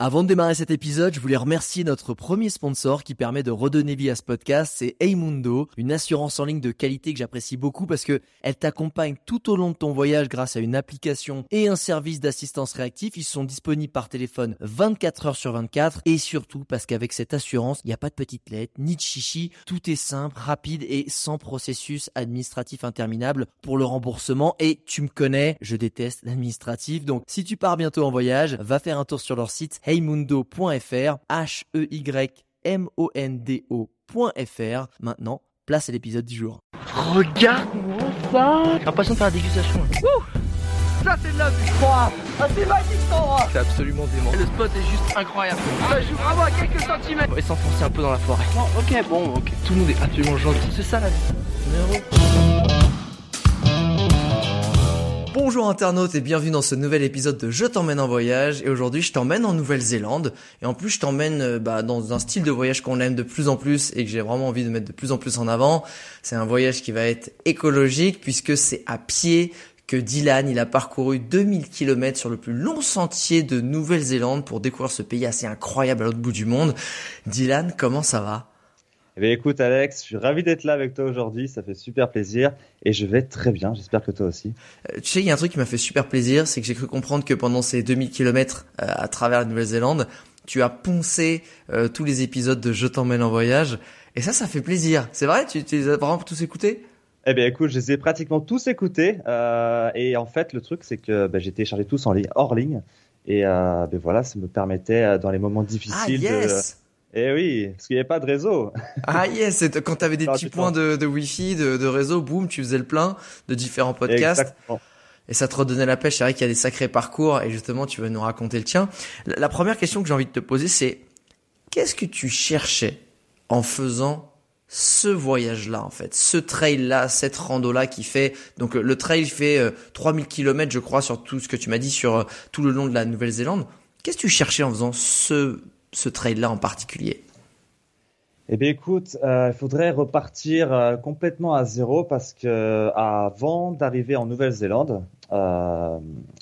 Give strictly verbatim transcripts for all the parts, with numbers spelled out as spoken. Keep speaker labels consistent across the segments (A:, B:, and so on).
A: Avant de démarrer cet épisode, je voulais remercier notre premier sponsor qui permet de redonner vie à ce podcast, c'est Heymundo, une assurance en ligne de qualité que j'apprécie beaucoup parce que elle t'accompagne tout au long de ton voyage grâce à une application et un service d'assistance réactif. Ils sont disponibles par téléphone vingt-quatre heures sur vingt-quatre et surtout parce qu'avec cette assurance, il n'y a pas de petites lettres, ni de chichi, tout est simple, rapide et sans processus administratif interminable pour le remboursement. Et tu me connais, je déteste l'administratif, donc si tu pars bientôt en voyage, va faire un tour sur leur site heymundo point f r, H E Y M O N D O point F R. Maintenant, place à l'épisode du jour.
B: Regarde-moi ça. J'ai l'impression de faire la dégustation. Ouh, ça c'est de la vue. Ah, c'est magique cet endroit. C'est absolument dément. Le spot est juste incroyable. Ça joue vraiment à quelques centimètres. On va s'enfoncer un peu dans la forêt. Oh, ok, bon, ok. Tout le monde est absolument gentil. C'est ça la vie. Numéro.
A: Bonjour internautes et bienvenue dans ce nouvel épisode de Je t'emmène en voyage. Et aujourd'hui je t'emmène en Nouvelle-Zélande. Et en plus je t'emmène euh, bah, dans un style de voyage qu'on aime de plus en plus et que j'ai vraiment envie de mettre de plus en plus en avant. C'est un voyage qui va être écologique puisque c'est à pied que Dylan il a parcouru deux mille kilomètres sur le plus long sentier de Nouvelle-Zélande pour découvrir ce pays assez incroyable à l'autre bout du monde. Dylan, comment ça va ?
C: Eh bien, écoute Alex, je suis ravi d'être là avec toi aujourd'hui, ça fait super plaisir et je vais très bien, j'espère que toi aussi.
A: Euh, tu sais, il y a un truc qui m'a fait super plaisir, c'est que j'ai cru comprendre que pendant ces deux mille kilomètres euh, à travers la Nouvelle-Zélande, tu as poncé euh, tous les épisodes de Je t'emmène en voyage et ça, ça fait plaisir. C'est vrai, tu, tu les as vraiment tous écoutés ?
C: Eh bien écoute, je les ai pratiquement tous écoutés euh, et en fait le truc c'est que bah, j'ai téléchargé tous en ligne, hors ligne et euh, ben voilà, ça me permettait euh, dans les moments difficiles
A: ah, yes
C: de... Eh oui, parce qu'il n'y avait pas de réseau.
A: Ah yes, c'est quand tu avais des petits points de, de wifi, de, de réseau, boum, tu faisais le plein de différents podcasts.
C: Exactement.
A: Et ça te redonnait la pêche. C'est vrai qu'il y a des sacrés parcours et justement, tu vas nous raconter le tien. La, la première question que j'ai envie de te poser, c'est qu'est-ce que tu cherchais en faisant ce voyage-là, en fait, ce trail-là, cette rando-là qui fait, donc le trail fait euh, trois mille kilomètres, je crois, sur tout ce que tu m'as dit, sur euh, tout le long de la Nouvelle-Zélande. Qu'est-ce que tu cherchais en faisant ce ce trail-là en particulier ?
C: Eh bien, écoute, euh, il faudrait repartir euh, complètement à zéro parce que euh, avant d'arriver en Nouvelle-Zélande, euh,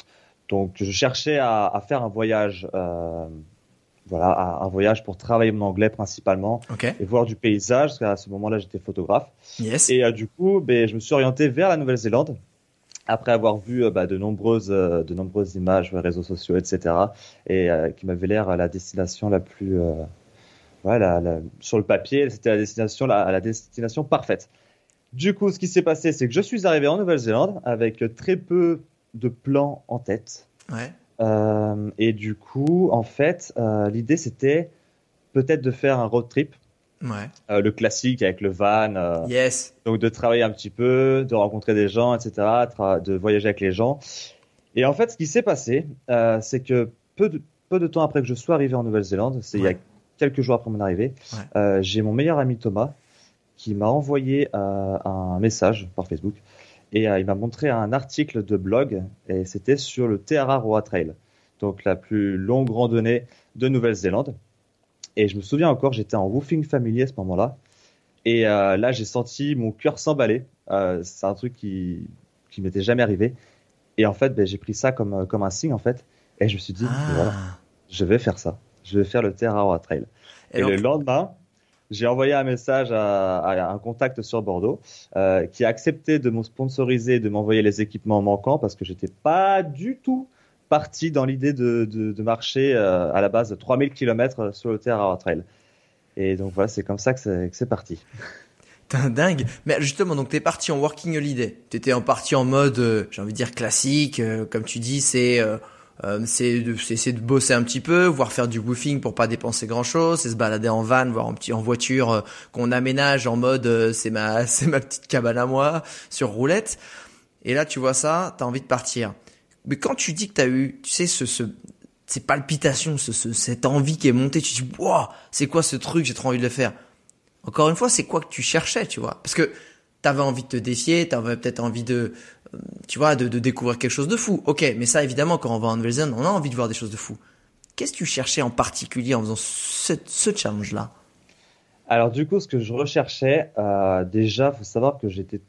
C: donc je cherchais à, à faire un voyage, euh, voilà, à, un voyage pour travailler mon anglais principalement
A: okay.
C: et voir du paysage. Parce qu'à ce moment-là, j'étais photographe.
A: Yes.
C: Et euh, du coup, ben, je me suis orienté vers la Nouvelle-Zélande. Après avoir vu euh, bah, de nombreuses, euh, de nombreuses images sur les réseaux sociaux, et cetera, et euh, qui m'avait l'air la destination la plus, euh, ouais, la, la, sur le papier, c'était la destination, la, la destination parfaite. Du coup, ce qui s'est passé, c'est que je suis arrivé en Nouvelle-Zélande avec très peu de plans en tête.
A: Ouais.
C: Euh, et du coup, en fait, euh, l'idée c'était peut-être de faire un road trip.
A: Ouais.
C: Euh, le classique avec le van. Euh,
A: yes.
C: Donc de travailler un petit peu, de rencontrer des gens, et cetera, tra- de voyager avec les gens. Et en fait, ce qui s'est passé, euh, c'est que peu de, peu de temps après que je sois arrivé en Nouvelle-Zélande, c'est ouais. il y a quelques jours après mon arrivée, ouais. euh, j'ai mon meilleur ami Thomas qui m'a envoyé euh, un message par Facebook et euh, il m'a montré un article de blog et c'était sur le Te Araroa Trail, donc la plus longue randonnée de Nouvelle-Zélande. Et je me souviens encore, j'étais en woofing familier à ce moment-là. Et euh, là, j'ai senti mon cœur s'emballer. Euh, c'est un truc qui qui m'était jamais arrivé. Et en fait, ben, j'ai pris ça comme comme un signe en fait. Et je me suis dit,
A: ah.
C: voilà, je vais faire ça. Je vais faire le Te Araroa Trail. Et, et donc... le lendemain, j'ai envoyé un message à, à un contact sur Bordeaux euh, qui a accepté de me sponsoriser, de m'envoyer les équipements manquants parce que j'étais pas du tout parti dans l'idée de, de, de marcher euh, à la base de trois mille kilomètres sur le Te Araroa Trail. Et donc voilà, c'est comme ça que c'est, que c'est parti.
A: T'es dingue. Mais justement, donc t'es parti en working holiday. T'étais en parti en mode, euh, j'ai envie de dire classique, euh, comme tu dis, c'est euh, euh, c'est, de, c'est essayer de bosser un petit peu, voire faire du woofing pour pas dépenser grand chose, c'est se balader en van, voire en petit en voiture euh, qu'on aménage en mode, euh, c'est ma c'est ma petite cabane à moi sur roulette. Et là, tu vois ça, t'as envie de partir. Mais quand tu dis que t'as eu, tu sais, ce, ce, ces palpitations, ce, ce, cette envie qui est montée, tu te dis, wow, c'est quoi ce truc, j'ai trop envie de le faire. Encore une fois, c'est quoi que tu cherchais, tu vois? Parce que t'avais envie de te défier, t'avais peut-être envie de, tu vois, de, de découvrir quelque chose de fou. Ok, mais ça, évidemment, quand on va en Nouvelle-Zélande, on a envie de voir des choses de fou. Qu'est-ce que tu cherchais en particulier en faisant ce, ce challenge-là?
C: Alors du coup, ce que je recherchais, euh, déjà, faut savoir que j'étais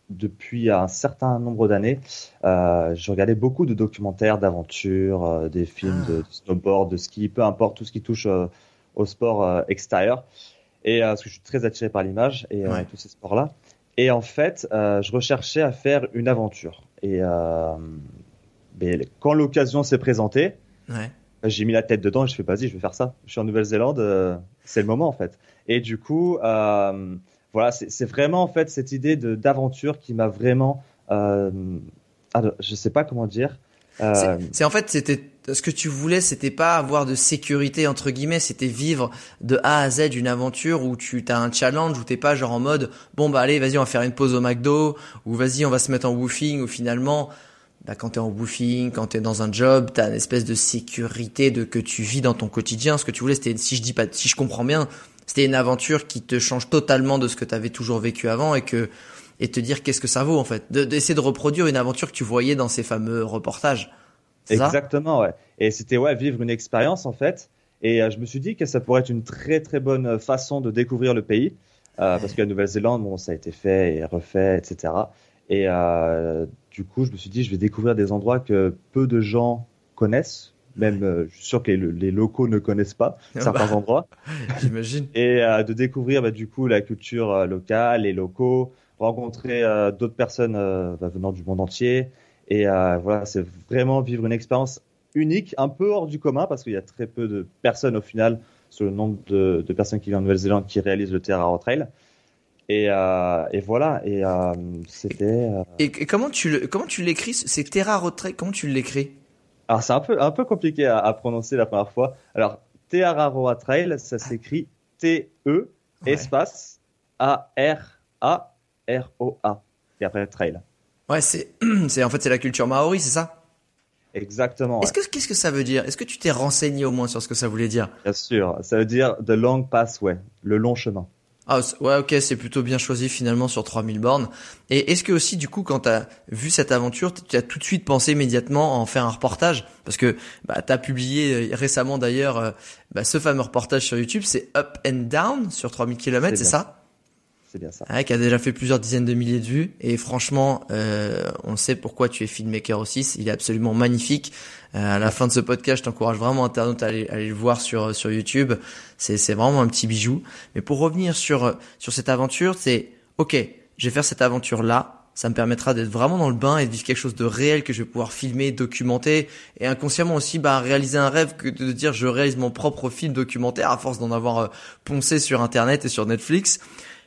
C: depuis un certain nombre d'années, euh, je regardais beaucoup de documentaires d'aventure, euh, des films ah. de, de snowboard, de ski, peu importe, tout ce qui touche euh, au sport euh, extérieur. Et euh, parce que je suis très attiré par l'image et ouais. euh, tous ces sports-là. Et en fait, euh, je recherchais à faire une aventure. Et euh, mais quand l'occasion s'est présentée,
A: ouais.
C: j'ai mis la tête dedans et je fais vas-y, je vais faire ça. Je suis en Nouvelle-Zélande, euh, c'est le moment en fait. Et du coup, euh, voilà, c'est, c'est vraiment en fait cette idée de d'aventure qui m'a vraiment, euh, alors, je sais pas comment dire.
A: Euh... C'est, c'est en fait c'était ce que tu voulais, c'était pas avoir de sécurité entre guillemets, c'était vivre de A à Z une aventure où tu as un challenge, où t'es pas genre en mode bon bah allez vas-y on va faire une pause au McDo ou vas-y on va se mettre en woofing ou finalement. Bah, quand t'es en woofing, quand t'es dans un job, t'as une espèce de sécurité de que tu vis dans ton quotidien. Ce que tu voulais, c'était, si je dis pas, si je comprends bien, c'était une aventure qui te change totalement de ce que t'avais toujours vécu avant et que, et te dire qu'est-ce que ça vaut, en fait. De, d'essayer de reproduire une aventure que tu voyais dans ces fameux reportages. C'est
C: Exactement, ça ouais. Et c'était, ouais, vivre une expérience, en fait. Et euh, je me suis dit que ça pourrait être une très, très bonne façon de découvrir le pays. Euh, ouais. Parce que la Nouvelle-Zélande, bon, ça a été fait et refait, et cetera. Et, euh, du coup, je me suis dit, je vais découvrir des endroits que peu de gens connaissent. Même, euh, je suis sûr que les, les locaux ne connaissent pas certains bah, endroits.
A: J'imagine.
C: Et euh, de découvrir, bah, du coup, la culture euh, locale, les locaux, rencontrer euh, d'autres personnes euh, bah, venant du monde entier. Et euh, voilà, c'est vraiment vivre une expérience unique, un peu hors du commun, parce qu'il y a très peu de personnes au final, sur le nombre de, de personnes qui vivent en Nouvelle-Zélande, qui réalisent le Terra Trail. Et, euh, et voilà. Et euh, c'était. Euh...
A: Et, et comment tu le, comment tu l'écris? C'est Terra Road Trail. Comment tu l'écris?
C: Alors c'est un peu un peu compliqué à, à prononcer la première fois. Alors Terra Road Trail, ça s'écrit T E ouais. espace A R A R O A et après trail.
A: Ouais, c'est c'est en fait c'est la culture maori, c'est ça?
C: Exactement.
A: Est-ce
C: ouais.
A: que qu'est-ce que ça veut dire? Est-ce que tu t'es renseigné au moins sur ce que ça voulait dire?
C: Bien sûr, ça veut dire the long pathway, le long chemin.
A: Ah ouais, ok, c'est plutôt bien choisi finalement sur trois mille bornes. Et est-ce que aussi du coup quand t'as vu cette aventure, tu as tout de suite pensé immédiatement à en faire un reportage? Parce que bah t'as publié récemment d'ailleurs euh, bah, ce fameux reportage sur YouTube, c'est Up and Down sur trois mille kilomètres, c'est, c'est ça?
C: C'est bien ça.
A: Ouais, qui a déjà fait plusieurs dizaines de milliers de vues. Et franchement, euh, on sait pourquoi tu es filmmaker aussi. Il est absolument magnifique. Euh, à la fin de ce podcast, je t'encourage vraiment internaute à aller, à aller le voir sur sur YouTube. C'est c'est vraiment un petit bijou. Mais pour revenir sur sur cette aventure, c'est ok, je vais faire cette aventure là. Ça me permettra d'être vraiment dans le bain et de vivre quelque chose de réel que je vais pouvoir filmer, documenter et inconsciemment aussi bah réaliser un rêve que de dire je réalise mon propre film documentaire à force d'en avoir euh, poncé sur Internet et sur Netflix.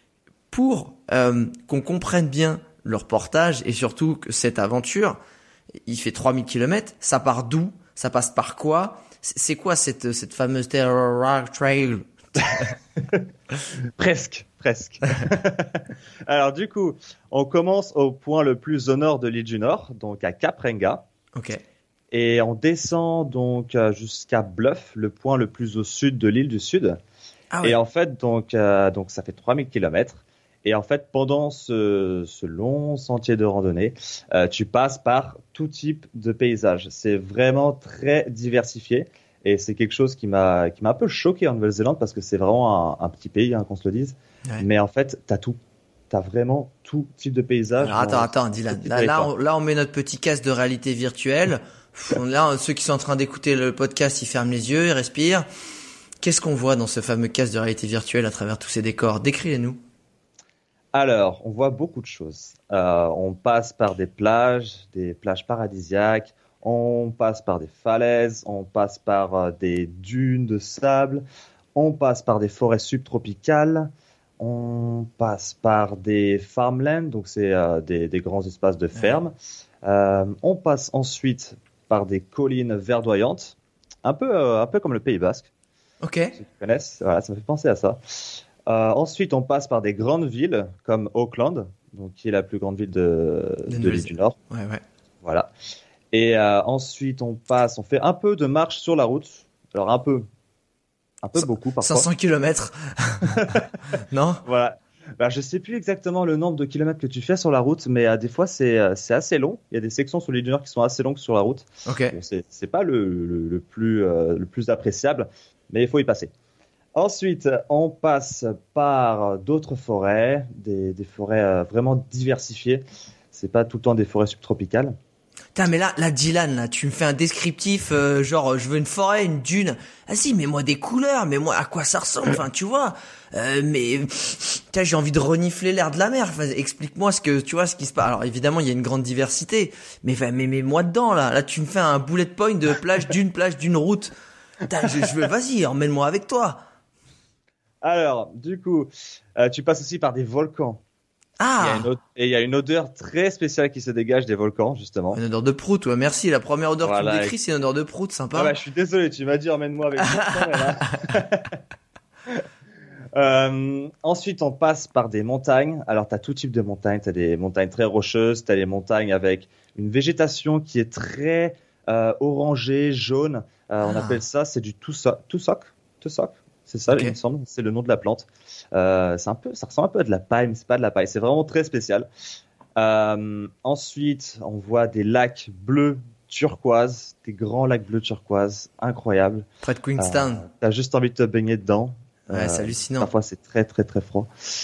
A: Pour euh, qu'on comprenne bien le reportage et surtout que cette aventure, il fait trois mille kilomètres, ça part d'où? Ça passe par quoi? C'est quoi cette, cette fameuse Terra Trail?
C: Presque, presque. Alors du coup, on commence au point le plus au nord de l'île du Nord, donc à Cap Renga.
A: Ok.
C: Et on descend donc jusqu'à Bluff, le point le plus au sud de l'île du Sud. Ah ouais. Et en fait, donc, euh, donc ça fait trois mille kilomètres. Et en fait, pendant ce, ce long sentier de randonnée, euh, tu passes par tout type de paysages. C'est vraiment très diversifié. Et c'est quelque chose qui m'a, qui m'a un peu choqué en Nouvelle-Zélande parce que c'est vraiment un, un petit pays, hein, qu'on se le dise. Ouais. Mais en fait, t'as tout. T'as vraiment tout type de paysage.
A: Alors attends, attends, Dylan. Là, là, on, là, on met notre petit casque de réalité virtuelle. Là, ceux qui sont en train d'écouter le podcast, ils ferment les yeux, ils respirent. Qu'est-ce qu'on voit dans ce fameux casque de réalité virtuelle à travers tous ces décors? Décris-les-nous.
C: Alors, on voit beaucoup de choses. Euh, on passe par des plages, des plages paradisiaques. On passe par des falaises. On passe par euh, des dunes de sable. On passe par des forêts subtropicales. On passe par des farmlands, donc c'est euh, des, des grands espaces de ferme. Euh, on passe ensuite par des collines verdoyantes, un peu, euh, un peu comme le Pays Basque.
A: Ok.
C: Ceux qui connaissent, voilà, ça me fait penser à ça. Euh, ensuite, on passe par des grandes villes comme Auckland, donc qui est la plus grande ville de, de, de l'île du Nord.
A: Ouais, ouais.
C: Voilà. Et euh, ensuite, on passe, on fait un peu de marche sur la route. Alors un peu, un peu C- beaucoup parfois.
A: cinq cents kilomètres. Non.
C: Voilà. Alors, je sais plus exactement le nombre de kilomètres que tu fais sur la route, mais euh, des fois c'est euh, c'est assez long. Il y a des sections sur l'île du Nord qui sont assez longues sur la route.
A: Ok.
C: Bon, c'est c'est pas le le, le plus euh, le plus appréciable, mais il faut y passer. Ensuite, on passe par d'autres forêts, des, des forêts euh, vraiment diversifiées. C'est pas tout le temps des forêts subtropicales.
A: Putain, mais là, là, Dylan, là, tu me fais un descriptif, euh, genre, je veux une forêt, une dune. Ah si, mets-moi des couleurs, mets-moi à quoi ça ressemble, enfin, tu vois. Euh, mais, putain, j'ai envie de renifler l'air de la mer. Enfin, explique-moi ce que, tu vois, ce qui se passe. Alors, évidemment, il y a une grande diversité. Mais, enfin, mais, mais moi dedans, là. Là, tu me fais un bullet point de plage d'une plage d'une route. Putain, je, je veux, vas-y, emmène-moi avec toi.
C: Alors, du coup, euh, tu passes aussi par des volcans.
A: Ah.
C: Il y a une odeur, et il y a une odeur très spéciale qui se dégage des volcans, justement.
A: Une odeur de prout, ouais, merci. La première odeur voilà, que tu me décris, c'est une odeur de prout, sympa.
C: Ah bah, je suis désolé, tu m'as dit emmène-moi avec toi. euh, ensuite, on passe par des montagnes. Alors, tu as tout type de montagnes. Tu as des montagnes très rocheuses, tu as des montagnes avec une végétation qui est très euh, orangée, jaune. Euh, ah. On appelle ça, c'est du tussock. Tussock, tussock. C'est ça, okay. Il me semble. C'est le nom de la plante. Euh, c'est un peu, ça ressemble un peu à de la paille, mais c'est pas de la paille. C'est vraiment très spécial. Euh, ensuite, on voit des lacs bleus turquoise, des grands lacs bleus turquoise, incroyables.
A: Près de Queenstown. Euh,
C: t'as juste envie de te baigner dedans.
A: Ouais, euh, c'est hallucinant.
C: Parfois, c'est très, très, très froid.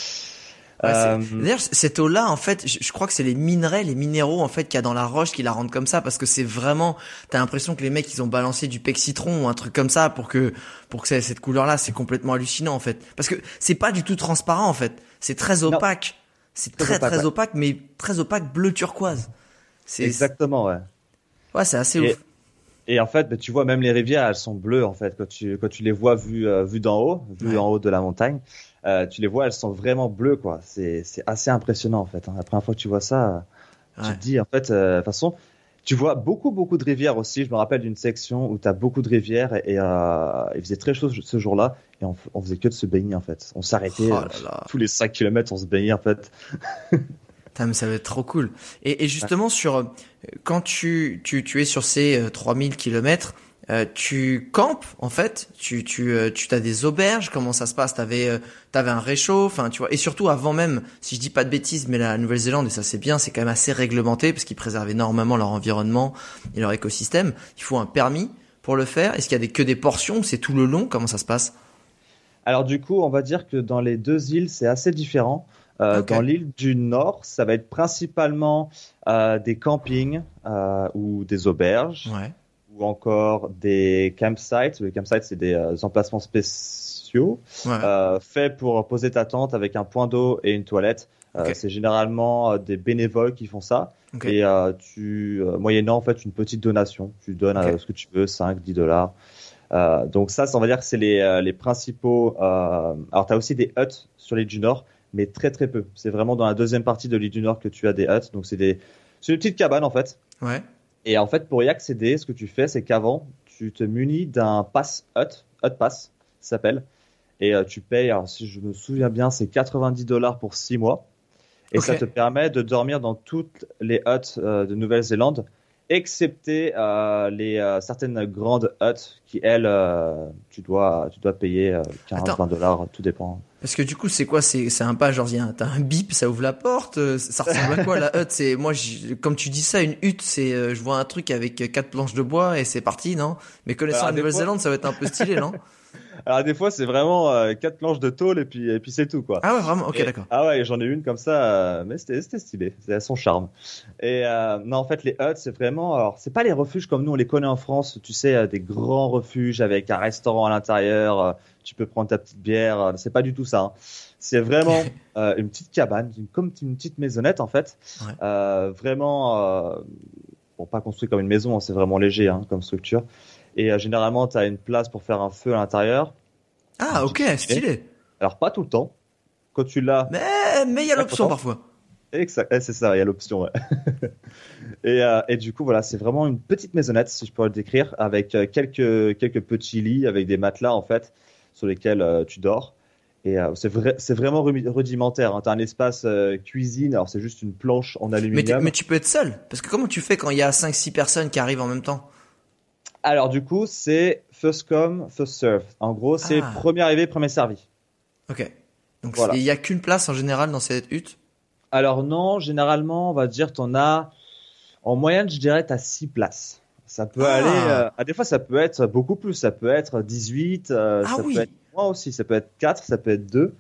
A: Ouais, euh... D'ailleurs, cette eau-là, en fait, je, je crois que c'est les minerais, les minéraux, en fait, qu'il y a dans la roche qui la rendent comme ça, parce que c'est vraiment, t'as l'impression que les mecs, ils ont balancé du pec-citron ou un truc comme ça pour que, pour que cette couleur-là, c'est complètement hallucinant, en fait. Parce que c'est pas du tout transparent, en fait. C'est très opaque. Non. C'est très, très, opaque, très ouais. opaque, mais très opaque bleu turquoise.
C: C'est exactement, ouais.
A: Ouais, c'est assez
C: et,
A: ouf.
C: Et en fait, bah, tu vois, même les rivières, elles sont bleues, en fait, quand tu, quand tu les vois vues, euh, vues d'en haut, vues ouais. en haut de la montagne. Euh, tu les vois, elles sont vraiment bleues, quoi. C'est, c'est assez impressionnant, en fait. Hein. La première fois que tu vois ça, ouais. tu te dis, en fait, euh, de toute façon, tu vois beaucoup, beaucoup de rivières aussi. Je me rappelle d'une section où tu as beaucoup de rivières et euh, il faisait très chaud ce jour-là et on, on faisait que de se baigner, en fait. On s'arrêtait oh euh, tous les cinq kilomètres, on se baignait, en fait.
A: Putain, mais ça va être trop cool. Et, et justement, ouais. sur quand tu, tu, tu es sur ces euh, trois mille kilomètres, Euh, tu campes en fait, tu tu euh, tu t'as des auberges, comment ça se passe? T'avais euh, t'avais un réchaud, enfin tu vois, et surtout avant même, si je dis pas de bêtises, mais la Nouvelle-Zélande et ça c'est bien, c'est quand même assez réglementé parce qu'ils préservent énormément leur environnement et leur écosystème. Il faut un permis pour le faire. Est-ce qu'il y a des, que des portions? C'est tout le long? Comment ça se passe?
C: Alors du coup, on va dire que dans les deux îles, c'est assez différent. Euh, okay. Dans l'île du Nord, ça va être principalement euh, des campings euh, ou des auberges.
A: Ouais.
C: Ou encore des campsites. Les campsites, c'est des euh, emplacements spéciaux ouais. euh, faits pour poser ta tente avec un point d'eau et une toilette. Okay. Euh, c'est généralement euh, des bénévoles qui font ça. Okay. Et euh, tu, euh, moyennant en fait une petite donation, tu donnes okay. euh, ce que tu veux, cinq, dix dollars. Euh, donc ça, ça, on va dire que c'est les, euh, les principaux. Euh... Alors, tu as aussi des huts sur l'île du Nord, mais très très peu. C'est vraiment dans la deuxième partie de l'île du Nord que tu as des huts. Donc c'est des, c'est des petites cabanes en fait.
A: Ouais.
C: Et en fait, pour y accéder, ce que tu fais, c'est qu'avant, tu te munis d'un pass hut, hut pass, ça s'appelle. Et euh, tu payes, alors si je me souviens bien, c'est quatre-vingt-dix dollars pour six mois. Et okay. ça te permet de dormir dans toutes les huts euh, de Nouvelle-Zélande, excepté euh, les euh, certaines grandes huts qui, elles, euh, tu dois, tu dois payer euh, quinze, vingt dollars, tout dépend.
A: Parce que du coup, c'est quoi? C'est, c'est un pas, genre, t'as un bip, ça ouvre la porte. Ça ressemble à quoi, la hutte? C'est, moi, comme tu dis ça, une hutte, c'est, euh, je vois un truc avec quatre planches de bois et c'est parti, non? Mais connaissant Alors, la Nouvelle-Zélande, fois... ça va être un peu stylé, non?
C: Alors, des fois, c'est vraiment euh, quatre planches de tôle et puis, et puis c'est tout, quoi.
A: Ah ouais, vraiment? Ok,
C: et,
A: d'accord.
C: Ah ouais, j'en ai une comme ça, euh, mais c'était, c'était stylé. C'est son charme. Et, euh, non, en fait, les huts, c'est vraiment, alors, c'est pas les refuges comme nous, on les connaît en France, tu sais, euh, des grands refuges avec un restaurant à l'intérieur, euh, tu peux prendre ta petite bière, euh, c'est pas du tout ça, hein. C'est vraiment euh, une petite cabane, une, comme une petite maisonnette en fait. Ouais. Euh, vraiment, euh, bon, pas construit comme une maison, hein, c'est vraiment léger hein, comme structure. Et euh, généralement, tu as une place pour faire un feu à l'intérieur.
A: Ah, ok, stylé.
C: Alors, pas tout le temps. Quand tu l'as.
A: Mais mais il y a l'option parfois.
C: Exact, c'est ça, il y a l'option. Ouais. et, euh, et du coup, voilà, c'est vraiment une petite maisonnette, si je pourrais le décrire, avec euh, quelques, quelques petits lits, avec des matelas en fait, sur lesquels euh, tu dors. Et euh, c'est, vrai, c'est vraiment rudimentaire. Hein. Tu as un espace euh, cuisine, alors c'est juste une planche en aluminium.
A: Mais, mais tu peux être seul. Parce que comment tu fais quand il y a cinq six personnes qui arrivent en même temps?
C: Alors du coup, c'est first come, first serve. En gros, c'est ah. premier arrivé, premier servi.
A: Ok. Donc voilà. Il n'y a qu'une place en général dans cette hutte?
C: Alors non, généralement, on va dire tu en as... En moyenne, je dirais tu as six places. Ça peut ah. aller... Euh, à des fois, ça peut être beaucoup plus. Ça peut être dix-huit. Euh,
A: ah
C: ça
A: oui
C: peut être... moins aussi. Ça peut être quatre, ça peut être deux.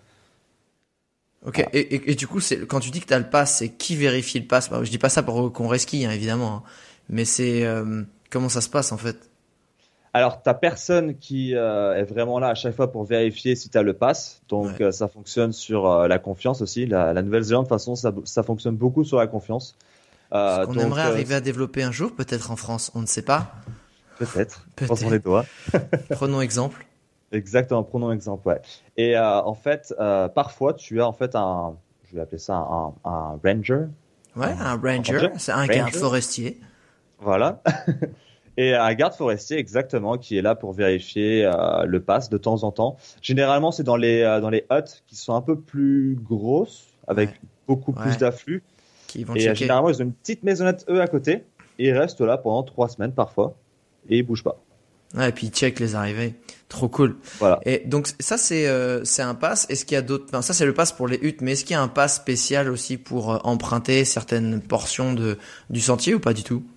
A: Ok. Voilà. Et, et, et du coup, c'est quand tu dis que t'as le pass, c'est qui vérifie le pass? Bah, je dis pas ça pour qu'on resquille, hein, évidemment. Hein. Mais c'est euh, comment ça se passe en fait?
C: Alors, t'as personne qui euh, est vraiment là à chaque fois pour vérifier si t'as le pass. Donc, ouais. euh, ça fonctionne sur euh, la confiance aussi. La, la Nouvelle-Zélande, de toute façon, ça, ça fonctionne beaucoup sur la confiance.
A: Euh, Ce qu'on donc, aimerait euh, arriver à développer un jour, peut-être en France, on ne sait pas.
C: Peut-être. Croisons les doigts.
A: Prenons exemple.
C: Exactement, prenons exemple, ouais. Et euh, en fait, euh, parfois, tu as en fait un, je vais appeler ça un, un ranger.
A: Ouais, un, un ranger, ranger. C'est un ranger. Garde forestier.
C: Voilà. Et un garde forestier, exactement, qui est là pour vérifier euh, le pass de temps en temps. Généralement, c'est dans les euh, dans les huttes qui sont un peu plus grosses, avec ouais. beaucoup ouais. plus d'afflux. Qui vont et checker. Généralement, ils ont une petite maisonnette eux à côté. Et ils restent là pendant trois semaines parfois et ils bougent pas.
A: Ouais, et puis ils checkent les arrivées. Trop cool.
C: Voilà.
A: Et donc ça c'est euh, c'est un pass. Est-ce qu'il y a d'autres enfin, ça c'est le pass pour les huttes, mais est-ce qu'il y a un pass spécial aussi pour euh, emprunter certaines portions de du sentier ou pas du tout?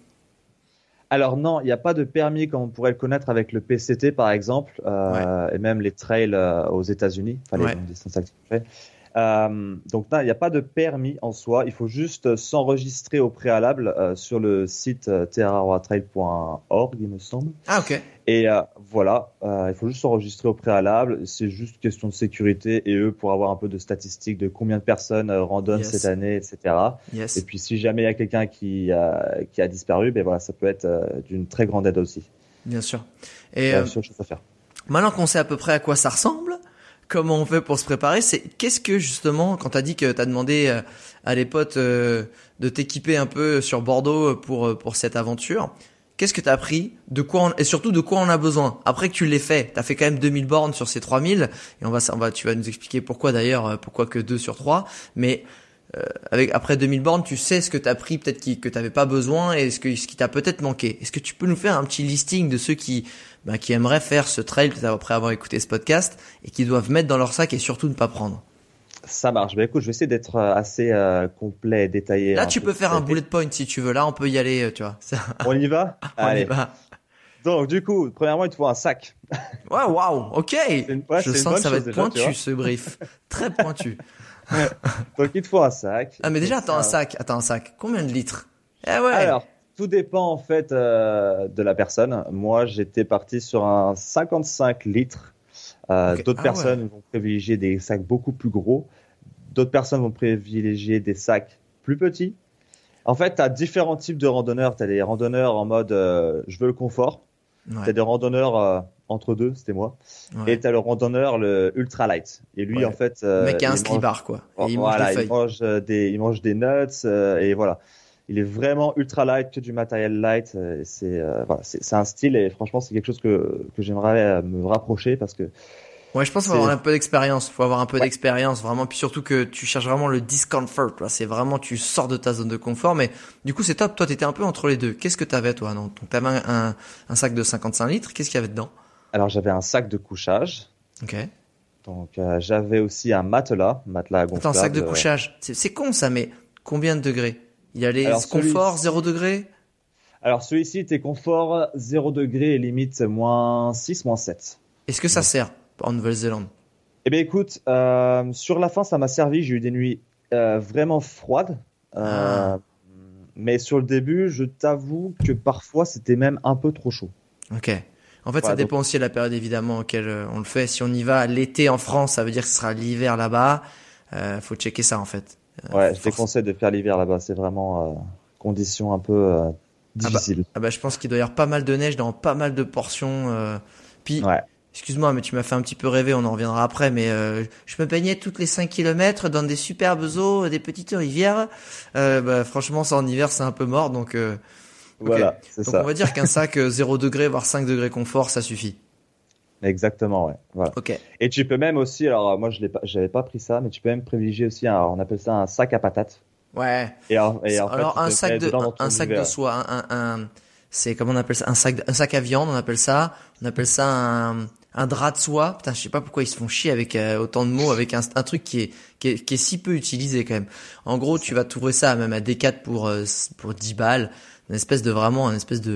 C: Alors non, il n'y a pas de permis comme on pourrait le connaître avec le P C T par exemple, euh, ouais. et même les trails euh, aux États-Unis, enfin les ouais. distances actives. Euh, donc il n'y a pas de permis en soi, il faut juste s'enregistrer au préalable euh, sur le site euh, tarawa trail point org il me semble.
A: Ah ok.
C: Et euh, voilà, euh, il faut juste s'enregistrer au préalable, c'est juste question de sécurité et eux pour avoir un peu de statistiques de combien de personnes euh, randonnent yes. cette année, et cetera.
A: Yes.
C: Et puis si jamais il y a quelqu'un qui, euh, qui a disparu, ben voilà, ça peut être euh, d'une très grande aide aussi.
A: Bien sûr. Et
C: euh,
A: euh,
C: chose à faire.
A: Maintenant qu'on sait à peu près à quoi ça ressemble, comment on fait pour se préparer, c'est qu'est-ce que justement, quand t'as dit que t'as demandé à les potes euh, de t'équiper un peu sur Bordeaux pour pour cette aventure, qu'est-ce que t'as appris, de quoi on, et surtout de quoi on a besoin après que tu l'aies fait? T'as fait quand même deux mille bornes sur ces trois mille et on va on va tu vas nous expliquer pourquoi d'ailleurs, pourquoi que deux sur trois, mais euh, avec après deux mille bornes, tu sais ce que t'as pris peut-être qui, que t'avais pas besoin et ce que ce qui t'a peut-être manqué. Est-ce que tu peux nous faire un petit listing de ceux qui bah, qui aimeraient faire ce trail après avoir écouté ce podcast et qui doivent mettre dans leur sac et surtout ne pas prendre?
C: Ça marche. Bah écoute, je vais essayer d'être assez euh, complet et détaillé.
A: Là, tu peux faire un bullet point si tu veux. Là, on peut y aller, tu vois.
C: On y va?
A: On
C: Allez.
A: y va.
C: Donc, du coup, premièrement, il te faut un sac.
A: Ouais, waouh, ok.
C: Une, ouais,
A: je sens que ça va être déjà, pointu, ce brief. Très pointu.
C: Donc, il te faut un sac.
A: Ah, mais déjà, attends, un sac. Attends, un sac. Combien de litres? Eh ouais.
C: Alors, tout dépend, en fait, euh, de la personne. Moi, j'étais parti sur un cinquante-cinq litres. Euh, okay. D'autres ah, personnes ouais. vont privilégier des sacs beaucoup plus gros. D'autres personnes vont privilégier des sacs plus petits. En fait, tu as différents types de randonneurs. Tu as des randonneurs en mode euh, je veux le confort. Ouais. Tu as des randonneurs euh, entre deux, c'était moi. Ouais. Et tu as le randonneur le ultra light. Et lui, ouais. en fait. Euh,
A: le mec a un ski bar, quoi. Et il
C: voilà,
A: mange des
C: il mange des, il mange des nuts. Euh, et voilà. Il est vraiment ultra light, que du matériel light. Euh, c'est, euh, voilà, c'est, c'est un style et franchement, c'est quelque chose que, que j'aimerais me rapprocher parce que.
A: Ouais, je pense qu'il faut avoir un peu d'expérience. Faut avoir un peu ouais. d'expérience, vraiment. Puis surtout que tu cherches vraiment le discomfort. Là, c'est vraiment, tu sors de ta zone de confort. Mais du coup, c'est top. Toi, t'étais un peu entre les deux. Qu'est-ce que t'avais, toi? Non, donc t'avais un, un, un sac de cinquante-cinq litres. Qu'est-ce qu'il y avait dedans?
C: Alors, j'avais un sac de couchage.
A: Ok.
C: Donc, euh, j'avais aussi un matelas, matelas gonflable.
A: Attends, sac de couchage. C'est, c'est con, ça, mais combien de degrés? Il y a les Alors, confort, zéro degré?
C: Alors, celui-ci était confort, zéro degré et limite moins six, moins sept.
A: Est-ce que ça sert en Nouvelle-Zélande?
C: Eh bien, écoute, euh, sur la fin, ça m'a servi. J'ai eu des nuits euh, vraiment froides. Euh, ah. Mais sur le début, je t'avoue que parfois, c'était même un peu trop chaud.
A: Ok. En fait, voilà, ça dépend donc... aussi de la période, évidemment, auquel on le fait. Si on y va l'été en France, ça veut dire que ce sera l'hiver là-bas. Euh, faut checker ça, en fait.
C: Euh, ouais, je te conseille de faire l'hiver là-bas. C'est vraiment euh, condition un peu euh, difficile.
A: Ah bah, ah bah, je pense qu'il doit y avoir pas mal de neige dans pas mal de portions. Euh... Puis...
C: Ouais.
A: Excuse-moi, mais tu m'as fait un petit peu rêver, on en reviendra après, mais euh, je me baignais toutes les cinq kilomètres dans des superbes eaux, des petites rivières. Euh, bah, franchement, ça en hiver, c'est un peu mort, donc... Euh, okay.
C: Voilà, c'est
A: donc
C: ça.
A: on va dire qu'un sac euh, zéro degré, voire cinq degrés confort, ça suffit.
C: Exactement, ouais. Voilà.
A: Ok.
C: Et tu peux même aussi, alors moi je l'ai pas, j'avais pas pris ça, mais tu peux même privilégier aussi, un, on appelle ça un sac à patates.
A: Ouais.
C: Et, en, et en
A: alors
C: fait,
A: un sac de, un, un sac de soie, un, un, un c'est comment on appelle ça, un sac, un sac à viande, on appelle ça, on appelle ça un un drap de soie. Putain, je sais pas pourquoi ils se font chier avec euh, autant de mots, avec un, un truc qui est, qui est qui est si peu utilisé quand même. En gros, tu vas trouver ça même à Decathlon pour euh, pour dix balles, une espèce de vraiment, une espèce de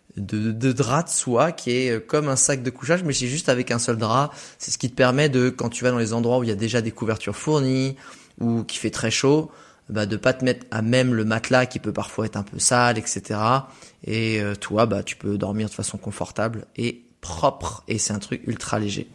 A: de, de drap de soie qui est comme un sac de couchage, mais c'est juste avec un seul drap. C'est ce qui te permet de, quand tu vas dans les endroits où il y a déjà des couvertures fournies ou qui fait très chaud, bah de pas te mettre à même le matelas qui peut parfois être un peu sale, et cetera. Et euh, toi, bah tu peux dormir de façon confortable et propre. Et c'est un truc ultra léger.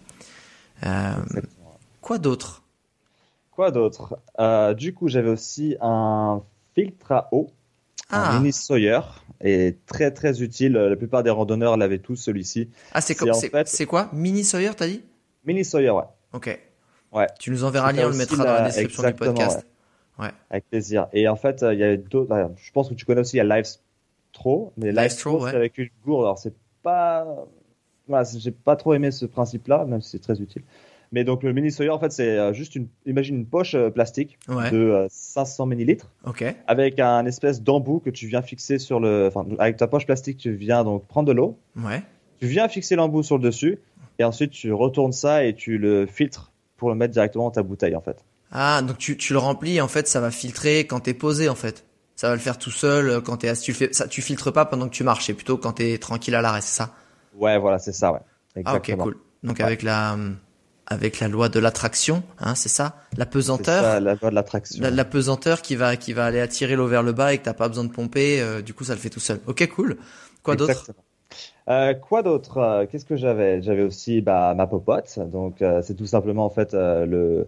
A: Euh, quoi d'autre?
C: Quoi d'autre euh, Du coup, j'avais aussi un filtre à eau,
A: ah.
C: un mini Sawyer, et très très utile. La plupart des randonneurs l'avaient tous, celui-ci.
A: Ah, c'est, c'est, c'est, fait... c'est quoi Mini Sawyer, t'as dit?
C: Mini Sawyer, ouais.
A: Ok.
C: Ouais.
A: Tu nous enverras le lien, on le mettra la... dans la description du podcast.
C: Ouais. ouais. Avec plaisir. Et en fait, il y a d'autres. Je pense que tu connais aussi, il y a Livestro, mais Livestro, ouais. c'est avec une gourde. Alors, c'est pas. Voilà, j'ai pas trop aimé ce principe-là, même si c'est très utile. Mais donc le mini Sawyer en fait c'est juste une, imagine une poche euh, plastique
A: ouais.
C: de euh, cinq cents millilitres,
A: okay.
C: avec un espèce d'embout que tu viens fixer sur le, enfin avec ta poche plastique tu viens donc prendre de l'eau,
A: ouais.
C: tu viens fixer l'embout sur le dessus et ensuite tu retournes ça et tu le filtres pour le mettre directement dans ta bouteille en fait.
A: Ah donc tu tu le remplis et en fait ça va filtrer quand t'es posé en fait. Ça va le faire tout seul quand t'es assis. Tu fais ça, tu filtres pas pendant que tu marches, c'est plutôt quand t'es tranquille à l'arrêt, c'est ça?
C: Ouais voilà c'est ça ouais.
A: Ah
C: Exactement.
A: ok cool. Donc ouais. avec la avec la loi de l'attraction, hein, c'est ça, la pesanteur.
C: C'est ça, la loi de l'attraction.
A: La, la pesanteur qui va qui va aller attirer l'eau vers le bas et que t'as pas besoin de pomper, euh, du coup ça le fait tout seul. Ok, cool. Quoi
C: Exactement.
A: d'autre
C: euh, Quoi d'autre euh, Qu'est-ce que j'avais J'avais aussi bah, ma popote. Donc euh, c'est tout simplement en fait euh, le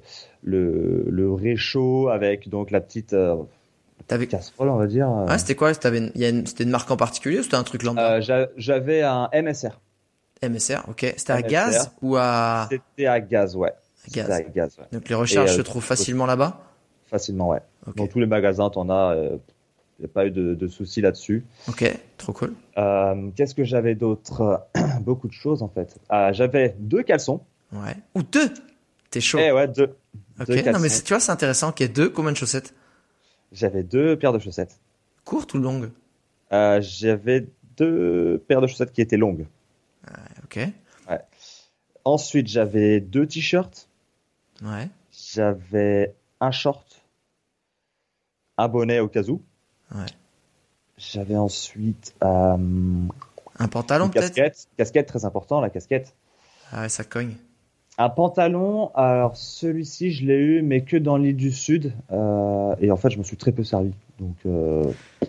C: le le réchaud avec donc la petite euh,
A: T'avais...
C: casserole on va dire. Euh...
A: Ah c'était quoi T'avais il y a une... c'était une marque en particulier ou c'était un truc lambda
C: euh, j'a... J'avais un M S R.
A: M S R, ok. C'était à
C: M S R.
A: Gaz ou à...
C: C'était à Gaz, ouais.
A: À Gaz.
C: C'était à Gaz, ouais.
A: Donc les recharges
C: Et,
A: se
C: euh,
A: trouvent facilement là-bas?
C: Facilement, ouais.
A: Okay.
C: Dans tous les magasins, t'en as. Il euh, n'y a pas eu de, de soucis là-dessus.
A: Ok, trop cool.
C: Euh, qu'est-ce que j'avais d'autre? Beaucoup de choses, en fait. Euh, j'avais deux caleçons.
A: Ouais. Ou deux? T'es chaud.
C: Eh ouais, deux.
A: Ok,
C: deux caleçons.
A: Non mais c'est, tu vois, c'est intéressant. Ok, deux, combien de chaussettes?
C: J'avais deux paires de chaussettes.
A: Courtes ou longues?
C: euh, J'avais deux paires de chaussettes qui étaient longues.
A: Ah, ok.
C: Ouais. Ensuite, j'avais deux t-shirts.
A: Ouais.
C: J'avais un short, un bonnet au cas où.
A: Ouais.
C: J'avais ensuite euh,
A: un pantalon
C: une
A: peut-être.
C: Casquette, casquette très important, la casquette.
A: Ah ouais, ça cogne.
C: Un pantalon, alors celui-ci je l'ai eu, mais que dans l'île du Sud, euh, et en fait je me suis très peu servi. Donc. Euh...